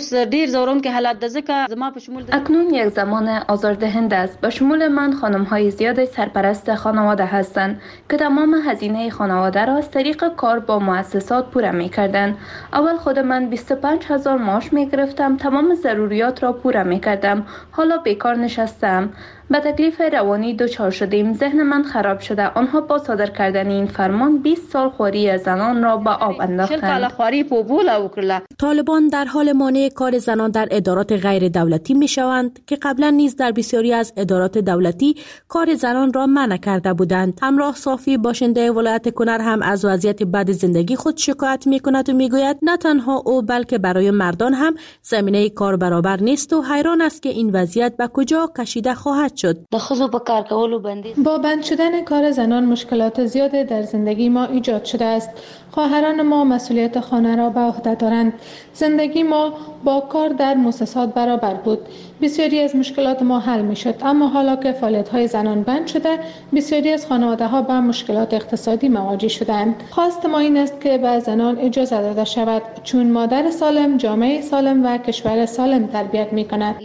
اکنون یک زمان آزاردهنده است. به شمول من خانم‌های زیاد سرپرست خانواده هستند که تمام هزینه خانواده را از طریق کار با مؤسسات پوره می‌کردند. اول خود من 25,000 معاش می‌گرفتم، تمام ضروریات را پوره می‌کردم. حالا بیکار نشستم. به تکلیف روانی دچار شدیم. ذهن من خراب شده. آنها با صادر کردن این فرمان 20 سال خواری زنان را به آب انداختند. طالبان در حال مانع کار زنان در ادارات غیر دولتی میشوند که قبلا نیز در بسیاری از ادارات دولتی کار زنان را منع کرده بودند. همراه صافی باشنده ولایت کنر هم از وضعیت بد زندگی خود شکایت میکند و میگوید نه تنها او بلکه برای مردان هم زمینه کار برابر نیست و حیران است که این وضعیت به کجا کشیده خواهد شد. با بند شدن کار زنان مشکلات زیاده در زندگی ما ایجاد شده است. خواهران ما مسئولیت خانه را به عهده دارند. زندگی ما با کار در مؤسسات برابر بود. بسیاری از مشکلات ما حل می شد، اما حالا که فعالیت‌های زنان بند شده، بسیاری از خانواده‌ها با مشکلات اقتصادی مواجه شدند. خواست ما این است که به زنان اجازه داده شود، چون مادر سالم جامعه سالم و کشور سالم تربیت می‌کند.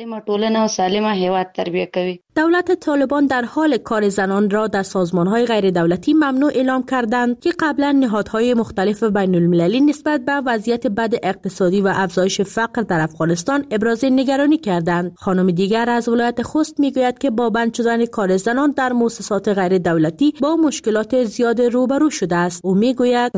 دولت طالبان در حال کار زنان را در سازمان‌های غیر دولتی ممنوع اعلام کردند که قبلا نهادهای مختلف بین المللی نسبت به وضعیت بد اقتصادی و افزایش فقر در افغانستان ابراز نگرانی کردند. خانم دیگر از ولایت خوست میگوید که با بند شدن کار زنان در مؤسسات غیر دولتی با مشکلات زیاد روبرو شده است. او میگوید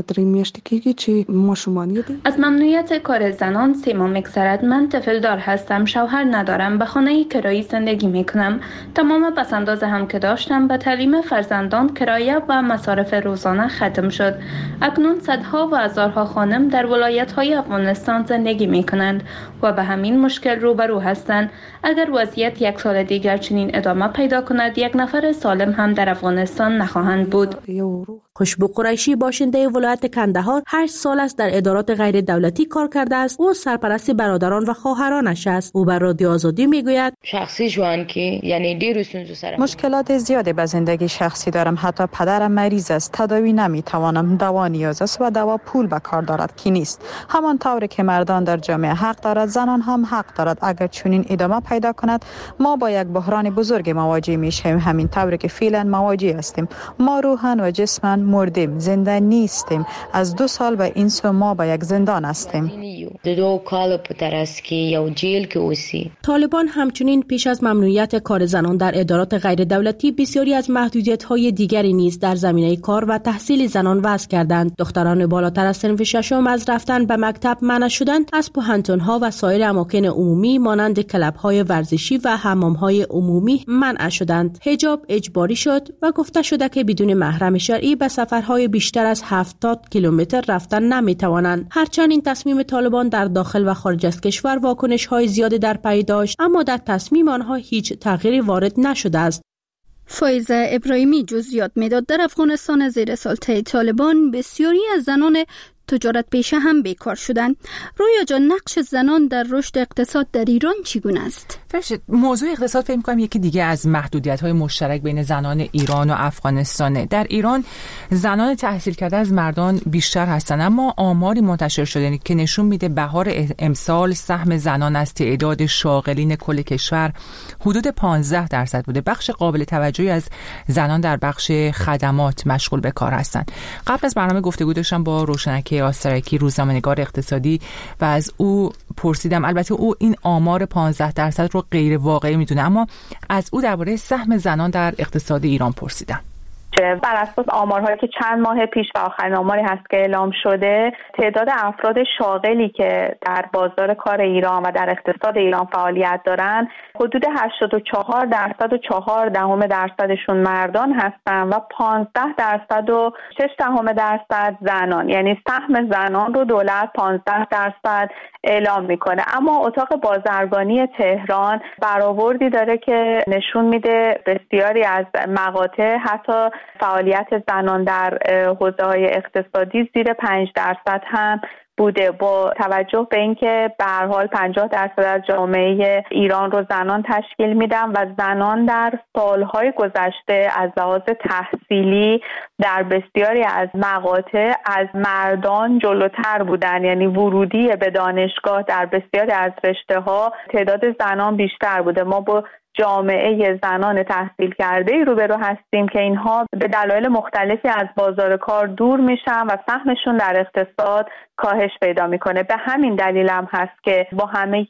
از ممنوعیت کار زنان 3 ماه میگذرد. من طفل دار هستم، شوهر ندارم، به خانه کرایی زندگی میکنم. تمام پسنداز هم که داشتم به تعلیم فرزندان، کرایه و مصارف روزانه ختم شد. اکنون صدها و هزارها خانم در ولایت‌های افغانستان زندگی می‌کنند و به همین مشکل روبرو هستند. اگر وضعیت 1 سال دیگر چنین ادامه پیدا کند، 1 نفر سالم هم در افغانستان نخواهند بود. خوشبو قریشی باشنده ولایت کندهار 8 سال است در ادارات غیر دولتی کار کرده است. او سرپرست برادران و خواهرانش است. او بر رادیو آزادی میگوید شخصی جوان که یعنی مشکلات زیادی به زندگی شخصی دارم. حتی پدرم مریض است، تداوی نمیتوانم، دوا نیاز است و دوا پول به کار دارد که نیست. همان طوری که مردان در جامعه حق دارد، زنان هم حق دارد. اگر چنین ادامه پیدا کند ما با یک بحران بزرگ مواجه میشیم. همین طوری که فعلا مواجه هستیم. ما روحاً و جسماً مردیم، زنده نیستیم. از 2 سال به این سو ما با یک زندان هستیم. طالبان همچنین پیش از ممنوعیت کار زنان در ادارات غیر دولتی بسیاری از محدودیت‌های دیگری نیز در زمینه کار و تحصیل زنان وضع کردند. دختران بالاتر از صنف ششم از رفتن به مکتب منع شدند. از پوهنتون‌ها و سایر اماکن عمومی مانند کلب‌های ورزشی و حمام‌های عمومی منع شدند. حجاب اجباری شد و گفته شده که بدون محرم شرعی به سفرهای بیشتر از 70 کیلومتر رفتن نمی‌توانند. هرچند این تصمیم طالبان در داخل و خارج از کشور واکنش‌های زیادی در پی داشت، اما در تصمیم آنها هیچ تغییری وارد نشده است. فایزه ابراهیمی جزئیات میداد. در افغانستان زیر سلطه طالبان بسیاری از زنان تجارت پیشه هم بیکار شدند. رویا جان، نقش زنان در رشد اقتصاد در ایران چگونه است؟ موضوع اقتصاد فکر می‌کنم یکی دیگه از محدودیت‌های مشترک بین زنان ایران و افغانستانه. در ایران زنان تحصیل کرده از مردان بیشتر هستند، اما آماری منتشر شده که نشون میده بهار امسال سهم زنان از تعداد شاغلین کل کشور حدود 15% بوده. بخش قابل توجهی از زنان در بخش خدمات مشغول به کار هستند. قبل از برنامه گفتگو داشتم با روشنک آسترکی، روزنامه‌نگار اقتصادی، و از او پرسیدم، البته او این آمار 15% رو غیر واقعی میدونه، اما از او درباره سهم زنان در اقتصاد ایران پرسیدم. بر اساس آمارهایی که چند ماه پیش و آخرین آماری هست که اعلام شده، تعداد افراد شاغلی که در بازار کار ایران و در اقتصاد ایران فعالیت دارن حدود 84% و 4% مردان هستن و 15% و 6% زنان. یعنی سهم زنان رو دولت 15% اعلام میکنه. اما اتاق بازرگانی تهران برآوردی داره که نشون میده بسیاری از مقاطع حتی فعالیت زنان در حوزه‌های اقتصادی زیر 5% هم بوده، با توجه به اینکه به هر حال 50% از جامعه ایران رو زنان تشکیل میدن و زنان در سالهای گذشته از لحاظ تحصیلی در بسیاری از مقاطع از مردان جلوتر بودن. یعنی ورودی به دانشگاه در بسیاری از رشته‌ها تعداد زنان بیشتر بوده. ما با جامعه زنان تحصیل کرده روبرو هستیم که اینها به دلایل مختلفی از بازار کار دور میشن و سهمشون در اقتصاد کاهش پیدا میکنه. به همین دلیل هم هست که با همه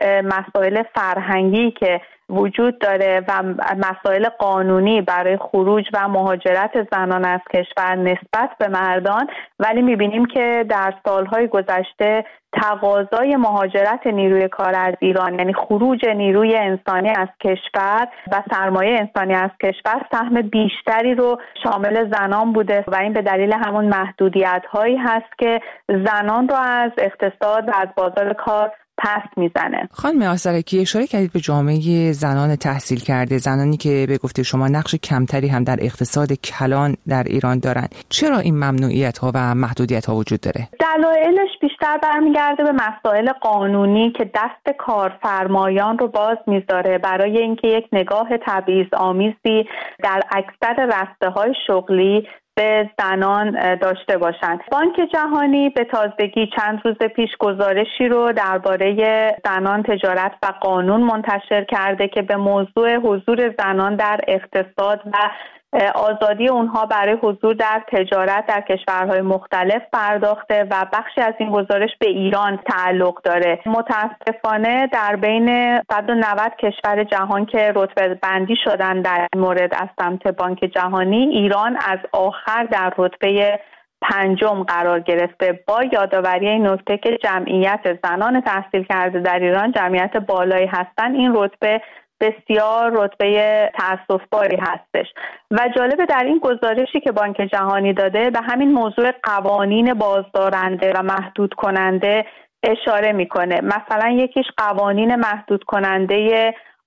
مسائل فرهنگی که وجود داره و مسائل قانونی برای خروج و مهاجرت زنان از کشور نسبت به مردان، ولی میبینیم که در سالهای گذشته تقاضای مهاجرت نیروی کار از ایران، یعنی خروج نیروی انسانی از کشور و سرمایه انسانی از کشور، سهم بیشتری رو شامل زنان بوده و این به دلیل همون محدودیت هایی هست که زنان رو از اقتصاد و از بازار کار پس میزنه. خانم آسترکی، اشاره کردید به جامعه زنان تحصیل کرده، زنانی که به گفته شما نقش کمتری هم در اقتصاد کلان در ایران دارند. چرا این ممنوعیت ها و محدودیت ها وجود داره؟ دلایلش بیشتر برمیگرده به مسائل قانونی که دست کارفرمایان رو باز میذاره برای اینکه یک نگاه تبعیض‌آمیزی در اکثر رشته‌های شغلی به زنان داشته باشند. بانک جهانی به تازگی چند روز پیش گزارشی رو درباره زنان، تجارت و قانون منتشر کرده که به موضوع حضور زنان در اقتصاد و آزادی اونها برای حضور در تجارت در کشورهای مختلف پرداخته و بخشی از این گزارش به ایران تعلق داره. متاسفانه در بین 190 کشور جهان که رتبه بندی شدن در این مورد از سمت بانک جهانی، ایران از آخر در رتبه 5 قرار گرفته، با یادآوری این نکته که جمعیت زنان تحصیل کرده در ایران جمعیت بالایی هستند. این رتبه بسیار رتبه تأسف‌باری هستش و جالب در این گزارشی که بانک جهانی داده به همین موضوع قوانین بازدارنده و محدود کننده اشاره میکنه. مثلا یکیش قوانین محدود کننده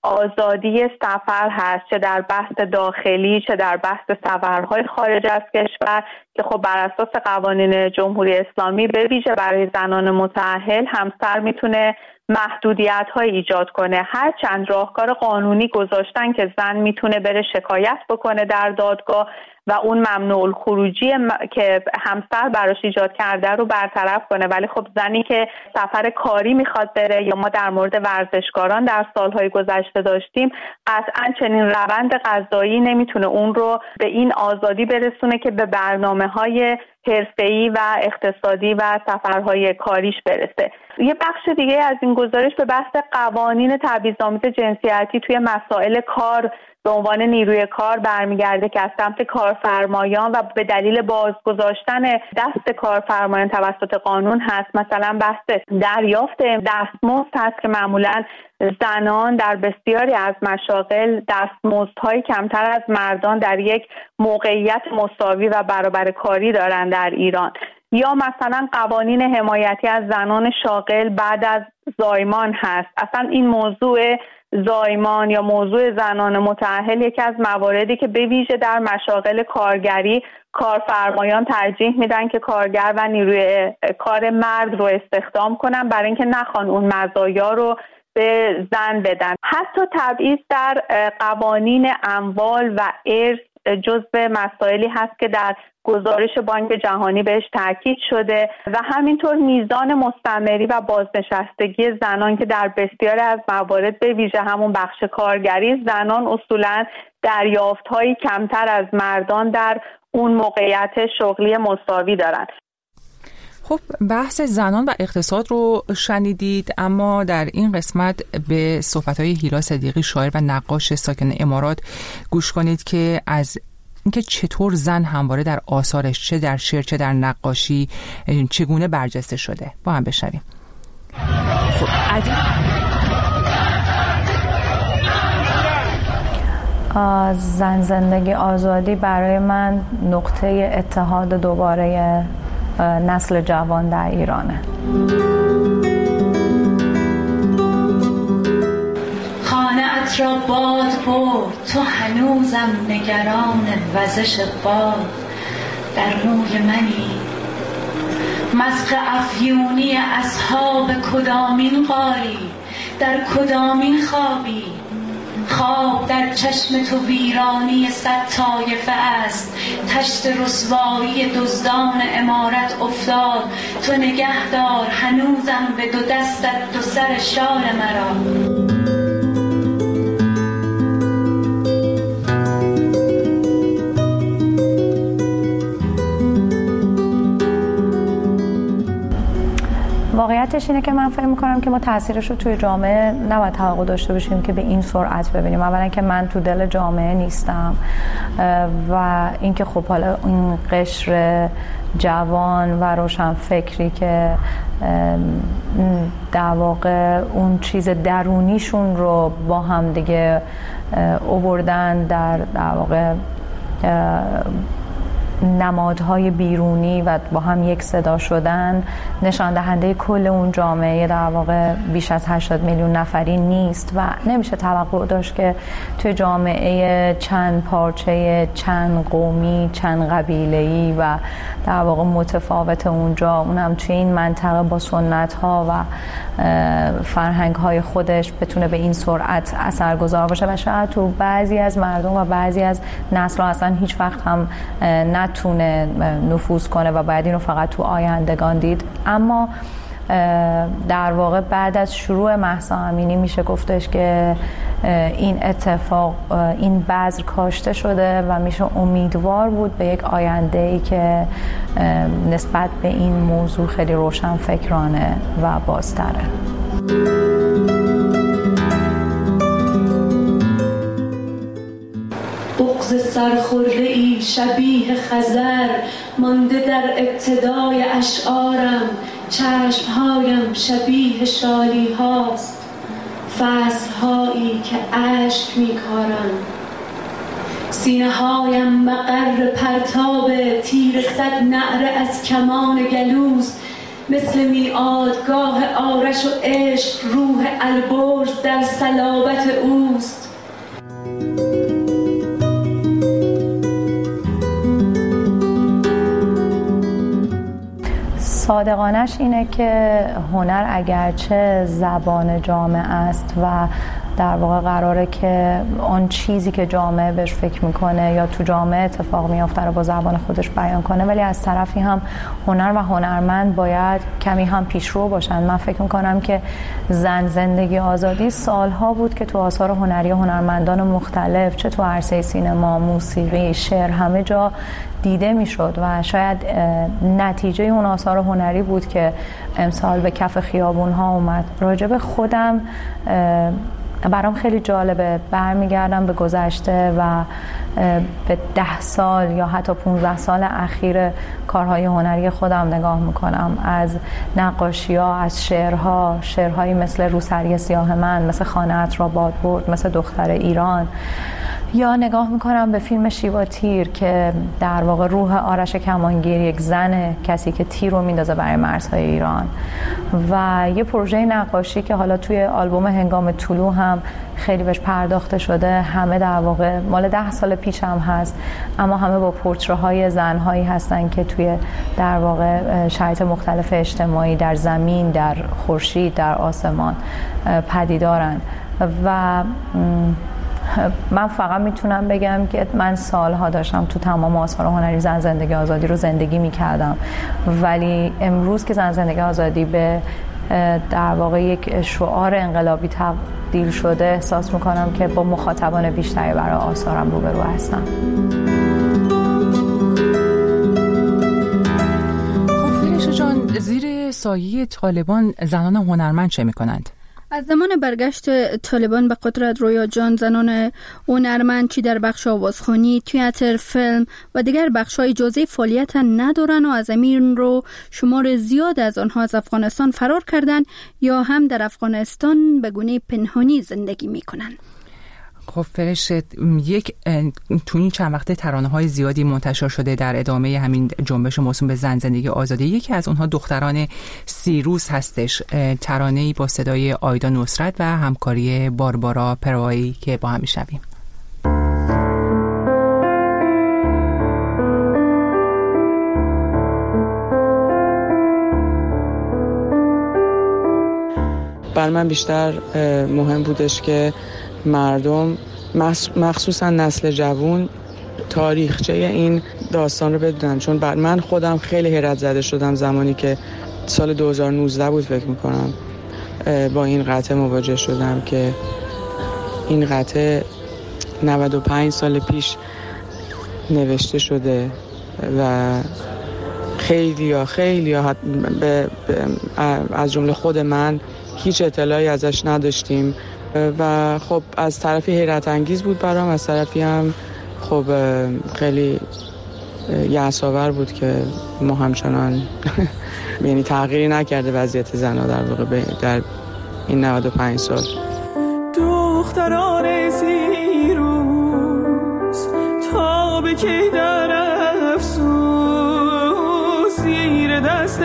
آزادی سفر هست، چه در بحث داخلی چه در بحث سفرهای خارج از کشور، که خب بر اساس قوانین جمهوری اسلامی به ویژه برای زنان متأهل همسر میتونه محدودیت‌های ایجاد کنه. هر چند راهکار قانونی گذاشتن که زن میتونه بره شکایت بکنه در دادگاه و اون ممنوع الخروجی که همسر براش ایجاد کرده رو برطرف کنه، ولی خب زنی که سفر کاری میخواد بره، یا ما در مورد ورزشکاران در سالهای گذشته داشتیم، قطعاً چنین روند قضایی نمیتونه اون رو به این آزادی برسونه که به برنامه‌های حرفه‌ای و اقتصادی و سفرهای کاریش برسه. یه بخش دیگه از این گزارش به بحث قوانین تبعیض‌آمیز جنسیتی توی مسائل کار به عنوان نیروی کار برمیگرده که از سمت کارفرمایان و به دلیل بازگذاشتن دست کارفرمایان توسط قانون هست. مثلا بحث دریافت دستمزد هست که معمولاً زنان در بسیاری از مشاغل دستمزدهای کمتر از مردان در یک موقعیت مساوی و برابر کاری دارند در ایران. یا مثلا قوانین حمایتی از زنان شاغل بعد از زایمان هست. اصلا این موضوع زایمان یا موضوع زنان متأهل یکی از مواردی که به ویژه در مشاغل کارگری کارفرمایان ترجیح میدن که کارگر و نیروی کار مرد رو استخدام کنن برای اینکه نخوان اون مزایا رو به زن بدن. حتی تبعیض در قوانین اموال و ارث جزو مسائلی هست که در گزارش بانک جهانی بهش تاکید شده و همینطور میزان مستمری و بازنشستگی زنان که در بسیاری از موارد به ویژه همون بخش کارگری زنان اصولاً دریافت‌های کمتر از مردان در اون موقعیت شغلی مساوی دارن. خب بحث زنان و اقتصاد رو شنیدید، اما در این قسمت به صحبت‌های هیرا صدیقی شاعر و نقاش ساکن امارات گوش کنید که از اینکه چطور زن همواره در آثارش چه در شعر چه در نقاشی چگونه برجسته شده. با هم بشنویم. خب از زن زندگی آزادی برای من نقطه اتحاد دوباره نسل جوان در ایرانه. خانه‌ات را باد برد، تو هنوزم نگران وزش باد. در روی منی مسخ افیونی اصحاب کدامین غاری، در کدامین خوابی. خواب در چشم تو ویرانی صد طایفه است، تشت رسوایی دزدان امارت افتاد. تو نگه دار هنوزم به دو دستت دو سر شال مرا. واقعیتش اینه که من فکر میکنم که ما تاثیرش رو توی جامعه نباید توقع داشته باشیم که به این سرعت ببینیم. اولا که من تو دل جامعه نیستم و اینکه خب حالا این قشر جوان و روشن فکری که در واقع اون چیز درونیشون رو با هم دیگه آوردن در واقع نمادهای بیرونی و با هم یک صدا شدن، نشان دهنده کل اون جامعه در واقع بیش از 80 میلیون نفری نیست و نمیشه توقع داشت که توی جامعه چند پارچه، چند قومی، چند قبیله‌ای و در واقع متفاوت اونجا، اونم توی این منطقه با سنت‌ها و فرهنگ‌های خودش بتونه به این سرعت اثرگذار باشه و شاید تو بعضی از مردم و بعضی از نسل‌ها اصلا هیچ وقت هم نتونه نفوذ کنه و بعد اینو فقط تو آیندگان دید. اما در واقع بعد از شروع مهسا امینی میشه گفتش که این اتفاق، این بذر کاشته شده و میشه امیدوار بود به یک آینده‌ای که نسبت به این موضوع خیلی روشن فکرانه و بازتره. بغض سرخورده ای شبیه خزر مانده در ابتدای اشعارم. چشمهایم شبیه شالی هاست، فصلهایی که اشک میکارم. سینه هایم مقر پرتاب تیر صد نعره از کمان گلوز. مثل میعادگاه آرش و عشق روح البرز در صلابت اوست. صادقانش اینه که هنر اگرچه زبان جامعه است و در واقع قراره که اون چیزی که جامعه بهش فکر میکنه یا تو جامعه اتفاق میافته رو با زبان خودش بیان کنه، ولی از طرفی هم هنر و هنرمند باید کمی هم پیشرو باشن. من فکر میکنم که زن زندگی آزادی سالها بود که تو آثار هنری هنرمندان مختلف، چه تو عرصه سینما، موسیقی، شعر، همه جا دیده میشد و شاید نتیجه اون آثار هنری بود که امسال به کف خیابون ها اومد. راجب خودم برام خیلی جالبه، برمیگردم به گذشته و به 10 سال یا حتی 15 سال اخیر کارهای هنری خودم نگاه میکنم، از نقاشی ها، از شعرهایی مثل روسری سیاه من، مثل خانه‌ات را باد برد، مثل دختر ایران، یا نگاه میکنم به فیلم شیوا تیر که در واقع روح آرش کمانگیر، یک زن، کسی که تیر رو میندازه برای مرزهای ایران، و یه پروژه نقاشی که حالا توی آلبوم هنگام طلوع هم خیلی بهش پرداخته شده، همه در واقع مال 10 سال پیش هم هست، اما همه با پورتره‌های زن‌هایی هستن که توی در واقع شرایط مختلف اجتماعی، در زمین، در خورشید، در آسمان پدیدارن. و من فقط میتونم بگم که من سالها داشتم تو تمام آثار هنری زن زندگی آزادی رو زندگی میکردم، ولی امروز که زن زندگی آزادی به در واقع یک شعار انقلابی تبدیل شده، احساس میکنم که با مخاطبان بیشتری برای آثارم روبرو هستم. خب فرشته جان، زیر سایه طالبان زنان هنرمند چه میکنند؟ از زمان برگشت طالبان به قدرت، رویا جان، زنان هنرمند چی در بخش آوازخوانی، تئاتر، فیلم و دیگر بخش‌های اجازه فعالیت ندارن و از امین رو شمار زیاد از آنها از افغانستان فرار کردن یا هم در افغانستان به گونه پنهانی زندگی میکنن. خب فرشته، تو این چند وقته ترانه‌های زیادی منتشر شده در ادامه همین جنبش موسوم به زن زندگی آزادی. یکی از اونها دختران سیروس هستش، ترانه‌ای با صدای آیدا نصرت و همکاری باربارا پروایی که با هم میشنویم. بر من بیشتر مهم بودش که مردم، مخصوصا نسل جوان، تاریخچه این داستان رو بدونن، چون من خودم خیلی حیرت زده شدم زمانی که سال 2019 بود فکر میکنم با این قطعه مواجه شدم که این قطعه 95 سال پیش نوشته شده و خیلی از جمله خود من هیچ اطلاعی ازش نداشتیم و خب از طرفی حیرت انگیز بود برام، از طرفی هم خب خیلی یأس‌آور بود که ما همچنان یعنی تغییری نکرده وضعیت زن‌ها در واقع در این 95 سال. دختران سیروس تا به کی در افسوس، زیر دست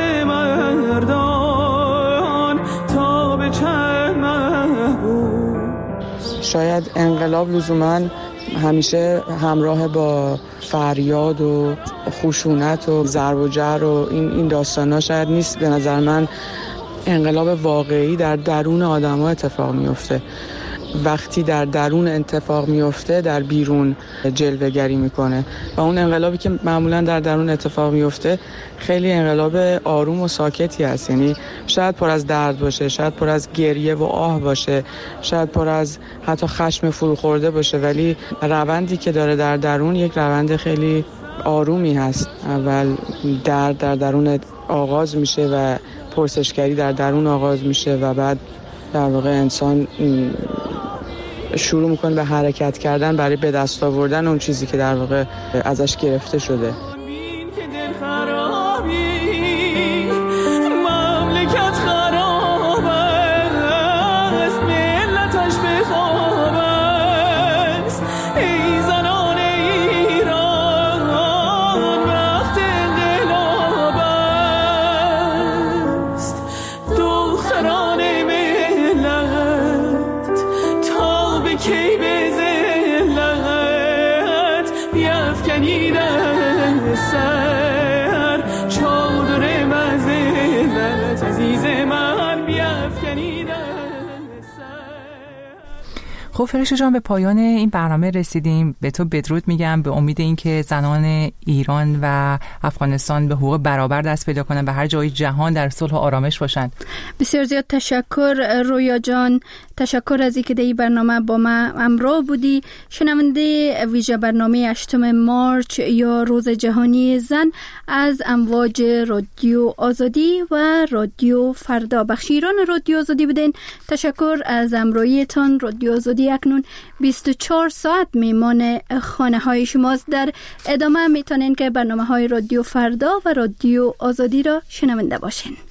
مردان تا به چند محبوس. شاید انقلاب لزوماً همیشه همراه با فریاد و خشونت و ضرب و جر و این داستانا شاید نیست. به نظر من انقلاب واقعی در درون آدم‌ها اتفاق میفته. وقتی در درون اتفاق میفته در بیرون جلوه‌گری میکنه و اون انقلابی که معمولا در درون اتفاق میفته خیلی انقلاب آروم و ساکتی هست، یعنی شاید پر از درد باشه، شاید پر از گریه و آه باشه، شاید پر از حتی خشم فروخورده باشه، ولی روندی که داره در درون یک روند خیلی آرومی هست. اول درد در درون آغاز میشه و پرسشگری در درون آغاز میشه و بعد در واقع انسان شروع میکنه به حرکت کردن برای به دست آوردن اون چیزی که در واقع ازش گرفته شده. خب فرشته جان، به پایان این برنامه رسیدیم. به تو بدرود میگم، به امید اینکه زنان ایران و افغانستان به حقوق برابر دست پیدا کنن، به هر جای جهان در صلح و آرامش باشند. بسیار زیاد تشکر رویا جان، تشکر از اینکه در این برنامه با ما همراه بودی. شنونده ویژه برنامه 8 مارچ یا روز جهانی زن از امواج رادیو آزادی و رادیو فردا بخش ایران رادیو آزادی بودین. تشکر از همراهیتان. رادیو آزادی اکنون 24 ساعت میمان خانه های شماست. در ادامه میتونین که برنامه های رادیو فردا و رادیو آزادی را شنونده باشین.